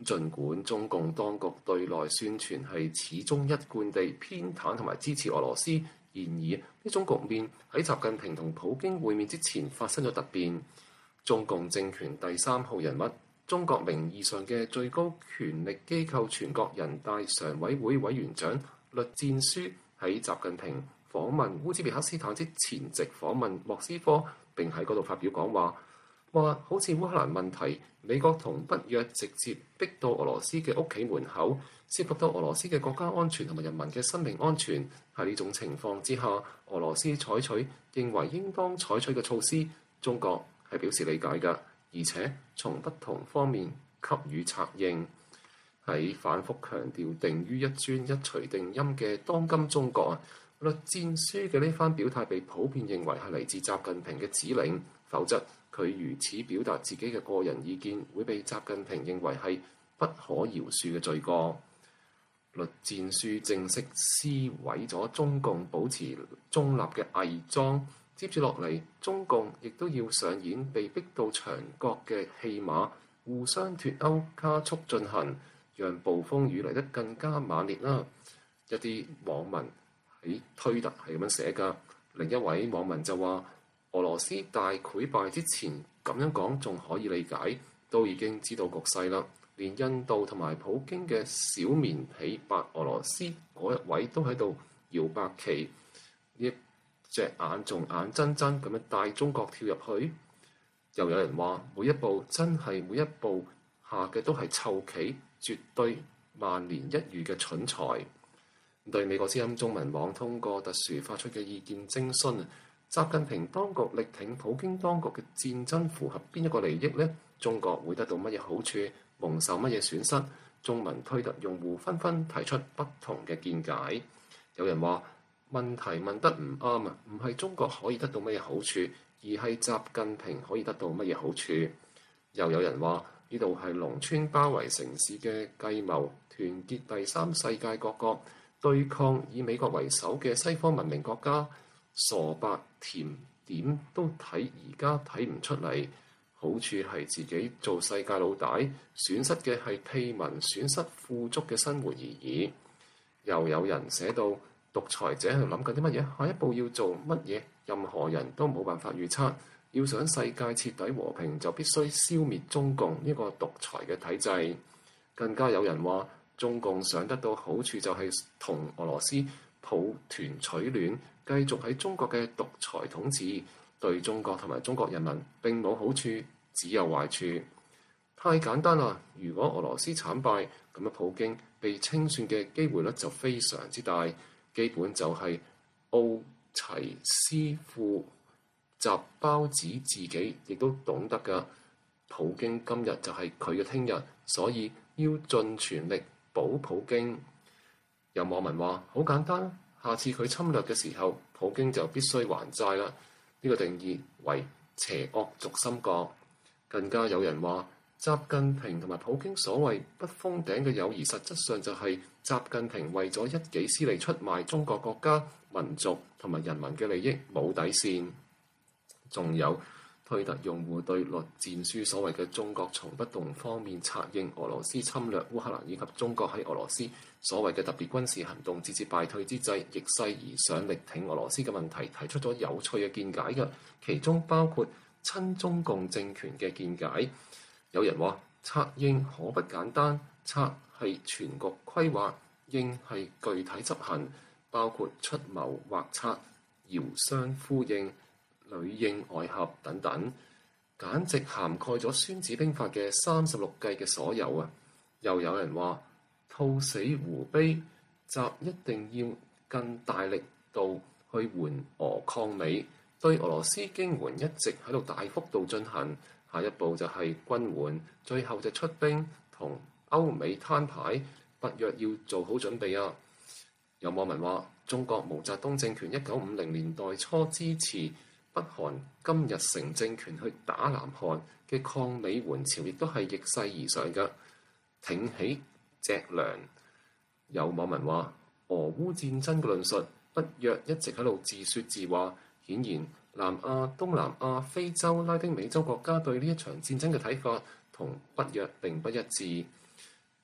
儘管中共當局對內宣傳係始終一貫地偏袒同埋支持俄羅斯，然而呢種局面喺習近平同普京會面之前發生咗突變。中共政權第3號人物、中國名義上嘅最高權力機構全國人大常委會委員長栗戰書喺習近平訪問烏茲別克斯坦之前夕訪問莫斯科，並喺嗰度發表講話，話好似烏克蘭問題，美國同北約直接逼到俄羅斯嘅屋企門口，涉及到俄羅斯嘅國家安全同埋人民嘅生命安全。喺呢種情況之下，俄羅斯採取認為應當採取嘅措施，中國係表示理解㗎，而且從不同方面給予策應。喺反覆強調定於一尊一錘定音嘅當今中國啊，栗戰書嘅呢番表態被普遍認為係嚟自習近平嘅指令，否則佢如此表達自己嘅個人意見，會被習近平認為係不可饒恕嘅罪過。栗戰書正式撕毀咗中共保持中立嘅偽裝，接住落嚟，中共亦都要上演被逼到牆角嘅戲碼，互相脫鈎加速進行，讓暴風雨嚟得更加猛烈啦！一啲網民喺推特係咁樣寫㗎，另一位網民就話：俄羅斯大潰敗之前咁樣講仲可以理解，都已經知道局勢啦。連印度同埋普京嘅小棉被白俄羅斯嗰一位都喺度搖白旗，呢一隻眼仲眼睜睜咁樣帶中國跳入去。又有人話每一步真係每一步下嘅都係臭棋，絕對萬年一遇嘅蠢材。對美國之音中文網通過特殊發出嘅意見徵詢，習近平當局力挺普京當局嘅戰爭符合邊一個利益呢？中國會得到乜嘢好處？蒙受乜嘢損失？中文推特用戶紛紛提出不同嘅見解。有人話問題問得唔啱啊，唔係中國可以得到乜嘢好處，而係習近平可以得到乜嘢好處。又有人話呢度係農村包圍城市嘅計謀，團結第三世界各國對抗以美國為首嘅西方文明國家。傻白甜點都睇，而家睇唔出嚟。好處係自己做世界老大，損失嘅係屁民，損失富足嘅生活而已。又有人寫到獨裁者喺度諗緊啲乜嘢，下一步要做乜嘢，任何人都冇辦法預測。要想世界徹底和平，就必須消滅中共呢個獨裁嘅體制。更加有人話，中共想得到好處就係同俄羅斯抱團取暖，繼續喺中國嘅獨裁統治。對中國同埋中國人民並冇好處，只有壞處。太簡單啦！如果俄羅斯慘敗，咁樣普京被清算嘅機會率就非常之大。基本就係奧齊斯庫習包子自己亦都懂得㗎。普京今日就係佢嘅聽日，所以要盡全力保普京。有網民話：好簡單，下次佢侵略嘅時候，普京就必須還債啦。呢個定義為邪惡軸心國。更加有人話，習近平同埋普京所謂不封頂嘅友誼，實質上就係習近平為咗一己私利出賣中國國家、民族同埋人民嘅利益，冇底線。仲有推特用戶對栗戰書所謂嘅中國從不動方面策應俄羅斯侵略烏克蘭，以及中國喺俄羅斯所謂嘅特別軍事行動節節敗退之際，逆勢而上力挺俄羅斯嘅問題，提出咗有趣嘅見解嘅，其中包括親中共政權嘅見解。有人話策應可不簡單，策係全局規劃，應係具體執行，包括出謀劃策、遙相呼應、裏應外合等等，簡直涵蓋咗《孫子兵法》嘅36計嘅所有啊！又有人話兔死狐悲，習一定要更大力度去援俄抗美，對俄羅斯經援一直喺度大幅度進行，下一步就係軍援，最後就出兵同歐美攤牌，北約要做好準備啊！有網民話中國毛澤東政權1950年代初支持北韓金日成政權去打南韓嘅抗美援朝，亦都係逆勢而上嘅，挺起脊梁。有網民話俄烏戰爭嘅論述，北約一直喺度自説自話，顯然南亞、東南亞、非洲、拉丁美洲國家對呢一場戰爭嘅睇法同北約並不一致。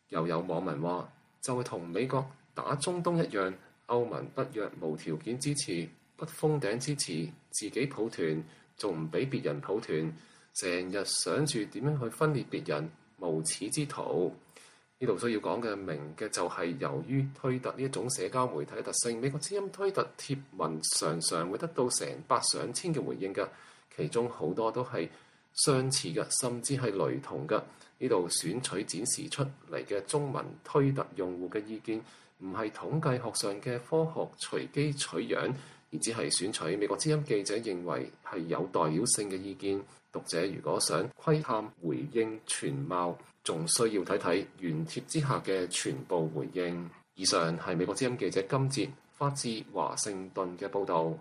又有網民話，就係同美國打中東一樣，歐盟不若無條件支持，不封頂支持，自己抱團，仲唔俾別人抱團，成日想住點樣去分裂別人，無恥之徒。呢度需要講嘅明嘅就係，由於推特呢一種社交媒體嘅特性，美國之音推特貼文常常會得到成百上千嘅回應㗎，其中好多都係相似嘅，甚至係雷同嘅。呢度選取展示出嚟嘅中文推特用戶嘅意見，唔係統計學上嘅科學隨機取樣，而只係選取美國之音記者認為係有代表性嘅意見。讀者如果想窺探回應全貌，仲需要睇睇原帖之下嘅全部回應。以上係美國之音記者今節發自華盛頓嘅報導。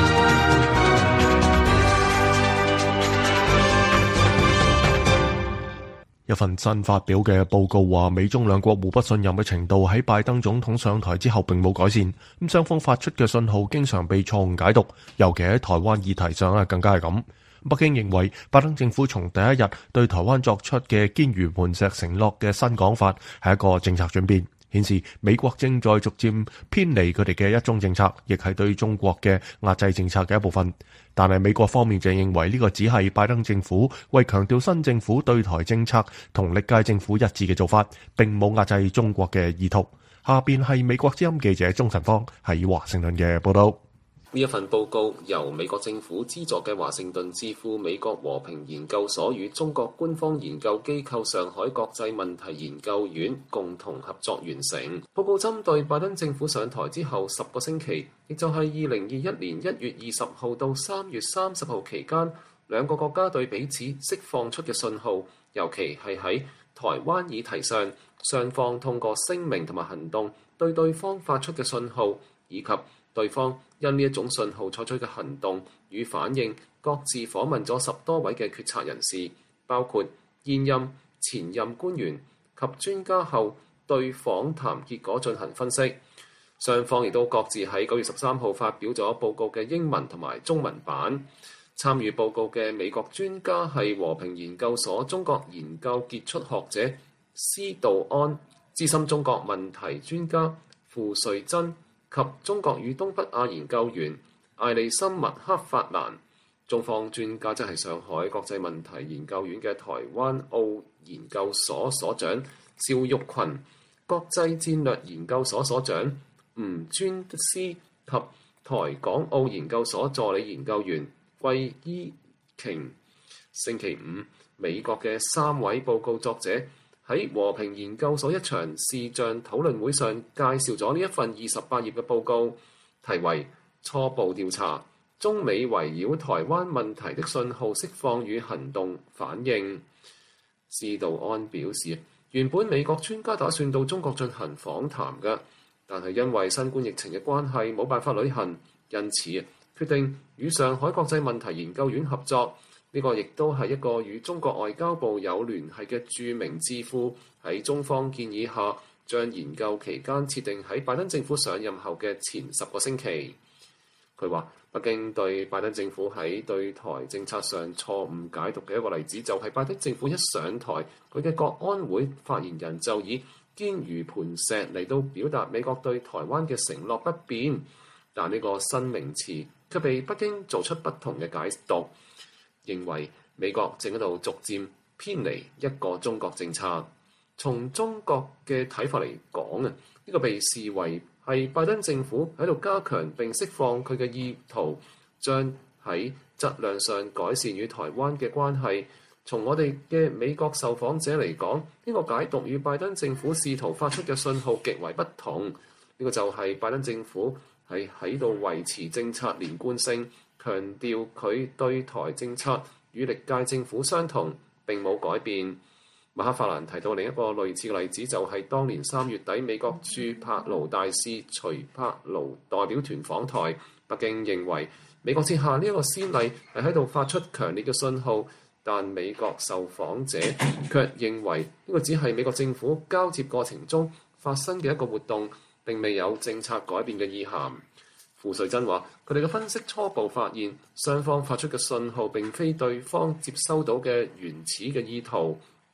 一份新發表嘅報告話，美中兩國互不信任嘅程度喺拜登總統上台之後並冇改善。咁雙方發出嘅信號經常被錯誤解讀，尤其喺台灣議題上更加係咁。北京認為拜登政府從第一日對台灣作出嘅堅如磐石承諾嘅新講法係一個政策轉變，顯示美國正在逐漸偏離佢哋嘅一中政策，亦係對中國嘅壓制政策嘅一部分。但係美國方面就認為呢個只係拜登政府為強調新政府對台政策同歷屆政府一致嘅做法，並冇壓制中國嘅意圖。下邊係美國之音記者鍾晨芳喺華盛頓嘅報道。 呢一份報告由美國政府資助嘅華盛頓智庫美國和平研究所與中國官方研究機構上海國際問題研究院共同合作完成。報告針對拜登政府上台之後10個星期，亦就係2021年1月20號到3月30號期間，兩個國家對彼此釋放出嘅信號，尤其係喺台灣議題上，雙方通過聲明同埋行動對對方發出嘅信號，以及對方因呢一種信號採取嘅行動與反應，各自訪問咗10多位嘅決策人士，包括現任、前任官員及專家後，對訪談結果進行分析。雙方亦都各自喺9月13號發表咗報告嘅英文同埋中文版。參與報告嘅美國專家係和平研究所中國研究傑出學者施道安、資深中國問題專家傅瑞珍及中國與東北亞研究員艾利森麥克法蘭。中方專家則係上海國際問題研究院嘅台灣澳研究所所長趙玉群、國際戰略研究所所長吳尊師及台港澳研究所助理研究員桂依瓊。星期五，美國嘅3位報告作者喺和平研究所一場視像討論會上介紹咗呢一份28頁嘅報告，題為初步調查中美圍繞台灣問題的信號釋放與行動反應。施道安表示，原本美國專家打算到中國進行訪談嘅，但係因為新冠疫情嘅關係冇辦法旅行，因此決定與上海國際問題研究院合作。呢個亦都係一個與中國外交部有聯繫嘅著名智庫，喺中方建議下，將研究期間設定喺拜登政府上任後嘅前10個星期。佢話，北京對拜登政府喺對台政策上錯誤解讀嘅一個例子，就係拜登政府一上台，佢嘅國安會發言人就以堅如磐石嚟到表達美國對台灣嘅承諾不變，但呢個新名詞卻被北京做出不同嘅解讀，認為美國正喺度逐漸偏離一個中國政策。從中國嘅睇法嚟講啊，呢個被視為係拜登政府喺度加強並釋放佢嘅意圖，將喺質量上改善與台灣嘅關係。從我哋嘅美國受訪者嚟講，呢個解讀與拜登政府試圖發出嘅信號極為不同。呢個就係拜登政府係喺度維持政策連貫性，強調佢對台政策與歷屆政府相同，並冇改變。馬克法蘭提到另一個類似嘅例子，就係當年3月底美國駐帕勞大使徐柏勞代表團訪台，北京認為美國設下呢一個先例係喺度發出強烈嘅信號，但美國受訪者卻認為呢個只係美國政府交接過程中發生嘅一個活動，並未有政策改變嘅意涵。傅瑞珍話：佢哋嘅分析初步發現，雙方發出嘅信號並非對方接收到嘅原始嘅意圖。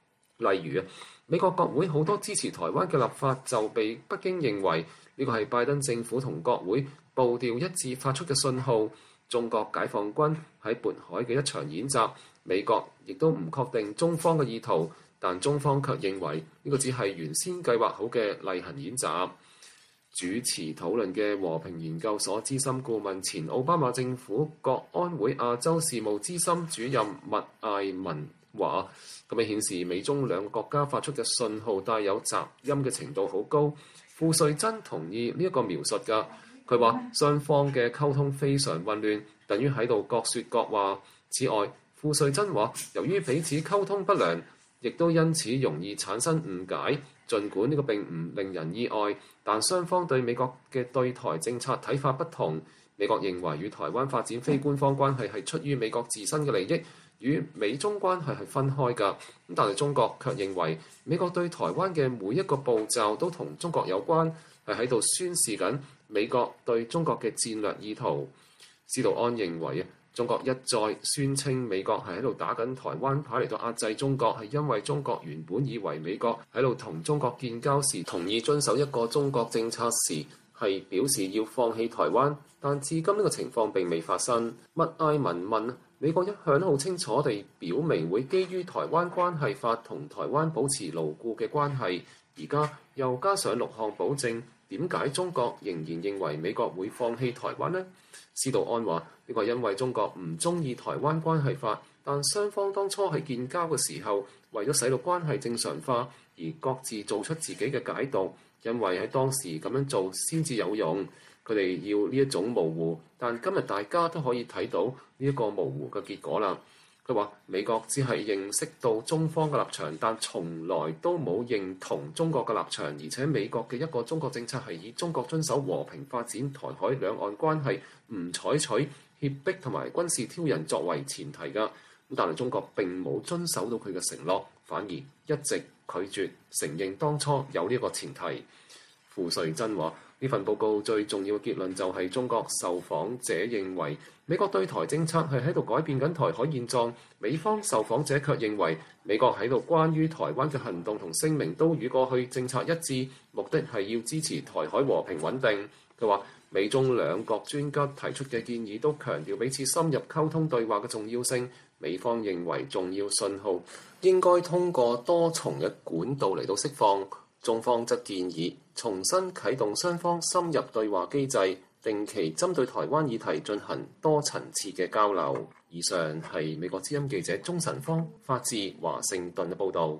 例如美國國會好多支持台灣嘅立法就被北京認為呢個係拜登政府同國會步調一致發出嘅信號。中國解放軍喺渤海嘅一場演習，美國亦都唔確定中方嘅意圖，但中方卻認為呢個只係原先計劃好嘅例行演習。主持討論嘅和平研究所資深顧問、前奧巴馬政府國安會亞洲事務資深主任麥艾文話：咁樣顯示美中兩個國家發出嘅信號帶有雜音嘅程度好高。傅瑞珍同意呢一個描述㗎。佢話雙方嘅溝通非常混亂，等於喺度各説各話。此外，傅瑞珍話，由於彼此溝通不良，亦都因此容易產生誤解。儘管呢個並唔令人意外，但雙方對美國嘅對台政策睇法不同。美國認為與台灣發展非官方關係係出於美國自身嘅利益，與美中關係係分開㗎。但係中國卻認為美國對台灣嘅每一個步驟都同中國有關，係喺度宣示緊美國對中國嘅戰略意圖。司道安認為中國一再宣稱美國係喺度打緊台灣牌嚟到壓制中國，係因為中國原本以為美國喺度同中國建交時同意遵守一個中國政策時係表示要放棄台灣，但至今呢個情況並未發生。麥艾文問：美國一向好清楚地表明會基於台灣關係法同台灣保持牢固嘅關係，而家又加上6項保證，點解中國仍然認為美國會放棄台灣呢？司道安話：呢個因為中國唔中意台灣關係法，但雙方當初喺建交嘅時候，為咗使到關係正常化，而各自做出自己嘅解讀，因為喺當時咁樣做先至有用。佢哋要呢一種模糊，但今日大家都可以睇到呢一個模糊嘅結果啦。佢話美國只係認識到中方嘅立場，但從來都冇認同中國嘅立場，而且美國嘅一個中國政策係以中國遵守和平發展台海兩岸關係，唔採取脅迫同埋軍事挑釁作為前提㗎。但係中國並冇遵守到佢嘅承諾，反而一直拒絕承認當初有呢個前提。傅瑞珍話：呢份報告最重要嘅結論就係中國受訪者認為美國對台政策係喺度改變緊台海現狀，美方受訪者卻認為美國喺度關於台灣嘅行動同聲明都與過去政策一致，目的係要支持台海和平穩定。佢話美中兩國專家提出嘅建議都強調彼此深入溝通對話嘅重要性，美方認為重要信號應該通過多重嘅管道嚟到釋放。中方則建議重新啟動雙方深入對話機制，定期針對台灣議題進行多層次嘅交流。以上係美國之音記者鍾晨芳發自華盛頓嘅報導。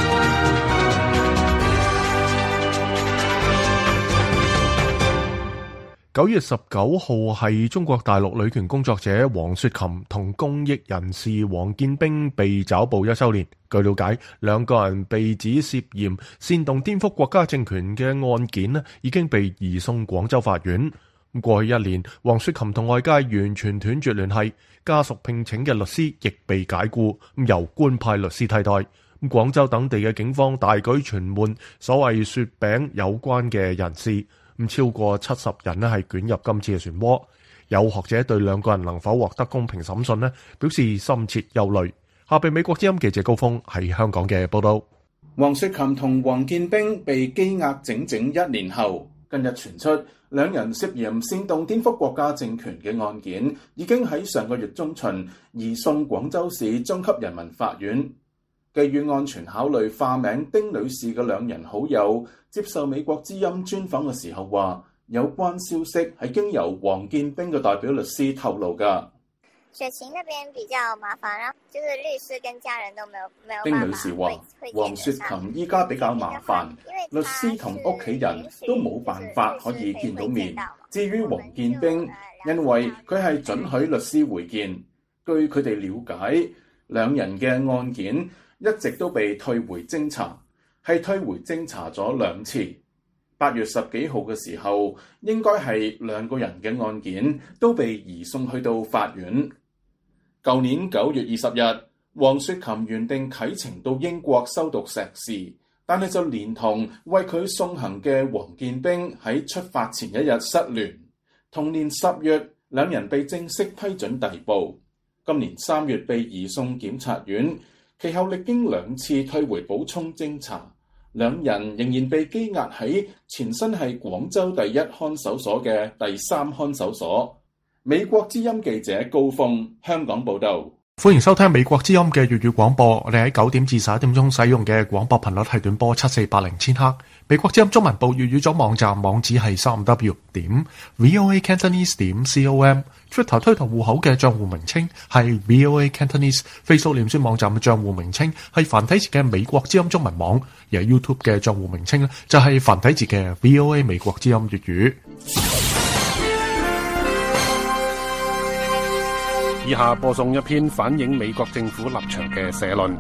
9月19號係中國大陸女權工作者黃雪琴同公益人士王建兵被抓捕1週年。據了解，兩個人被指涉嫌煽動顛覆國家政權嘅案件已經被移送廣州法院。過去1年，黃雪琴同外界完全斷絕聯繫，家屬聘請嘅律師亦被解僱，由官派律師替代。廣州等地嘅警方大舉傳喚所謂雪餅有關嘅人士，超過70人係捲入今次嘅漩渦。有學者對兩個人能否獲得公平審訊表示深切憂慮。下邊美國之音記者高峰喺香港嘅報道。 黃雪琴同王建兵被羈押整整1年後，近日傳出兩人涉嫌煽動顛覆國家政權嘅案件，已經喺上個月中旬移送廣州市中級人民法院。基於安全考慮，化名丁女士嘅兩人好友接受美國之音專訪嘅時候話，有關消息係經由王建兵嘅代表律師透露㗎。 雪琴那邊比較麻煩啦，就是律師跟家人都沒有丁女士話，黃雪琴依家比較麻煩，律師同屋企人都冇辦法可以見到面。至於王建兵，因為佢係准許律師會見，據佢哋了解，兩人嘅案件一直都被退回偵查，係退回偵查咗2次。8月10幾號嘅時候，應該係兩個人嘅案件都被移送去到法院。舊年9月20日，黃雪琴原定啟程到英國修讀碩士，但係就連同為佢送行嘅王建兵喺出發前1日失聯。同年10月，兩人被正式批准逮捕。今年3月被移送檢察院。 其後歷經2次退回補充偵查，兩人仍然被羈押喺前身係廣州第一看守所嘅第3看守所。美國之音記者高峰，香港報道。 歡迎收聽美國之音嘅粵語廣播。我哋喺9點至11點鐘使用嘅廣播頻率係短波7480千赫。美國之音中文部粵語組網站網址係 3w.voacantonese.com。Twitter 推特戶口嘅賬戶名稱係 VOA Cantonese。Facebook 臉書網站嘅賬戶名稱係繁體字嘅美國之音中文網。而 YouTube 嘅賬戶名稱就係繁體字嘅 VOA 美國之音粵語。 以下播送一篇反映美國政府立場嘅社論。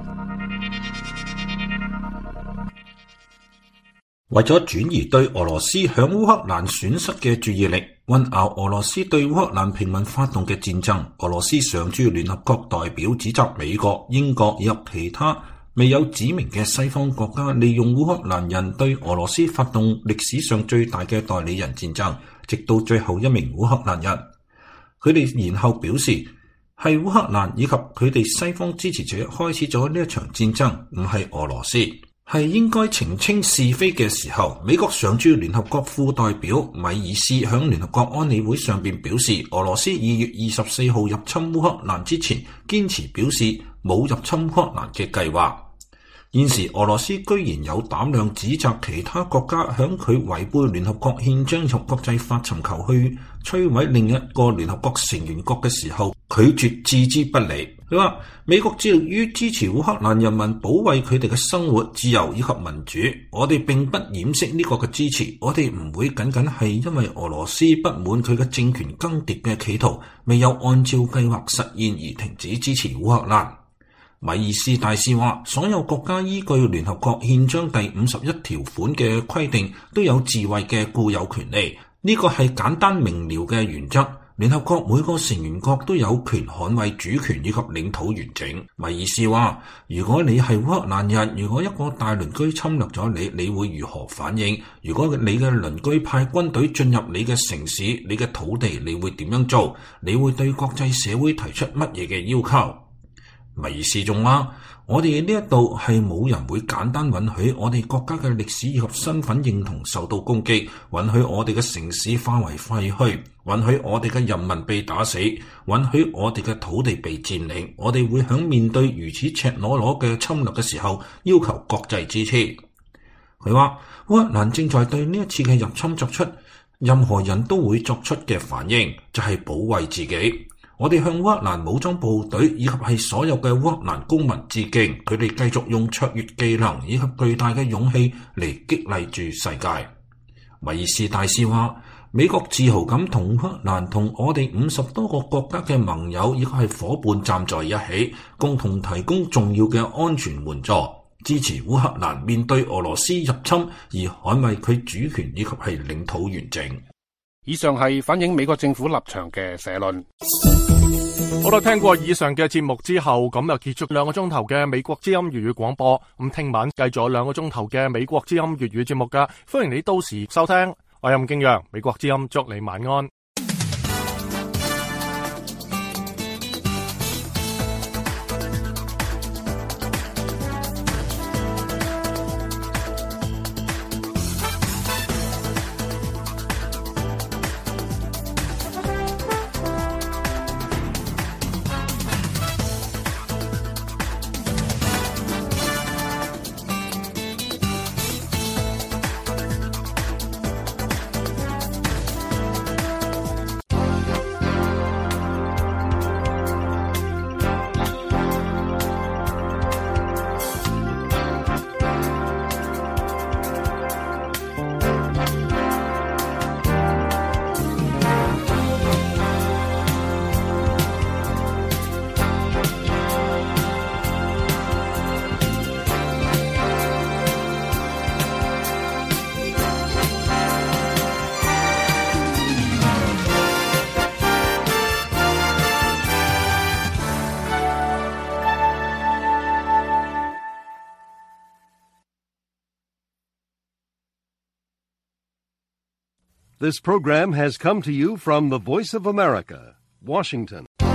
為咗轉移對俄羅斯響烏克蘭損失嘅注意力，混淆俄羅斯對烏克蘭平民發動嘅戰爭，俄羅斯常駐聯合國代表指責美國、英國以及其他未有指明嘅西方國家利用烏克蘭人對俄羅斯發動歷史上最大嘅代理人戰爭，直到最後一名烏克蘭人。佢哋然後表示，係烏克蘭以及佢哋西方支持者開始咗呢一場戰爭，唔係俄羅斯。係應該澄清是非嘅時候，美國常駐聯合國副代表米爾斯響聯合國安理會上邊表示，俄羅斯2月24號入侵烏克蘭之前，堅持表示冇入侵烏克蘭嘅計劃。現時俄羅斯居然有膽量指責其他國家響佢違背聯合國憲章及國際法尋求去摧毀另一個聯合國成員國嘅時候，拒絕置之不理。佢話美國致力於支持烏克蘭人民保衛佢哋嘅生活、自由以及民主，我哋並不掩飾呢個嘅支持，我哋唔會僅僅係因為俄羅斯不滿佢嘅政權更迭嘅企圖未有按照計劃實現而停止支持烏克蘭。米爾斯大使話，所有國家依據聯合國憲章第51條款嘅規定都有自衛嘅固有權利，呢個係簡單明了嘅原則。聯合國每個成員國都有權捍衛主權以及領土完整。米爾斯話，如果你係烏克蘭人，如果一個大鄰居侵略咗你，你會如何反應？如果你嘅鄰居派軍隊進入你嘅城市、你嘅土地，你會點樣做？你會對國際社會提出乜嘢嘅要求？米爾斯仲話，我哋呢一度係冇人會簡單允許我哋國家嘅歷史以及身份認同受到攻擊，允許我哋嘅城市化為廢墟，允許我哋嘅人民被打死，允許我哋嘅土地被佔領。我哋會響面對如此赤裸裸嘅侵略嘅時候，要求國際支持。佢話，烏克蘭正在對呢一次嘅入侵作出任何人都會作出嘅反應，就係保衛自己。我哋向烏克蘭武裝部隊以及係所有嘅烏克蘭公民致敬，佢哋繼續用卓越技能以及巨大嘅勇氣嚟激勵住世界。米爾斯大使話，美國自豪咁同烏克蘭同我哋50多個國家嘅盟友以及係夥伴站在一起，共同提供重要嘅安全援助，支持烏克蘭面對俄羅斯入侵而捍衛佢主權以及係領土完整。 以上係反映美國政府立場嘅社論。 好啦，聽過以上嘅節目之後，咁就結束2個鐘頭嘅美國之音粵語廣播。咁聽晚繼續2個鐘頭嘅美國之音粵語節目噶，歡迎你到時收聽。我係任敬陽，美國之音祝你晚安。 This program has come to you from the Voice of America, Washington.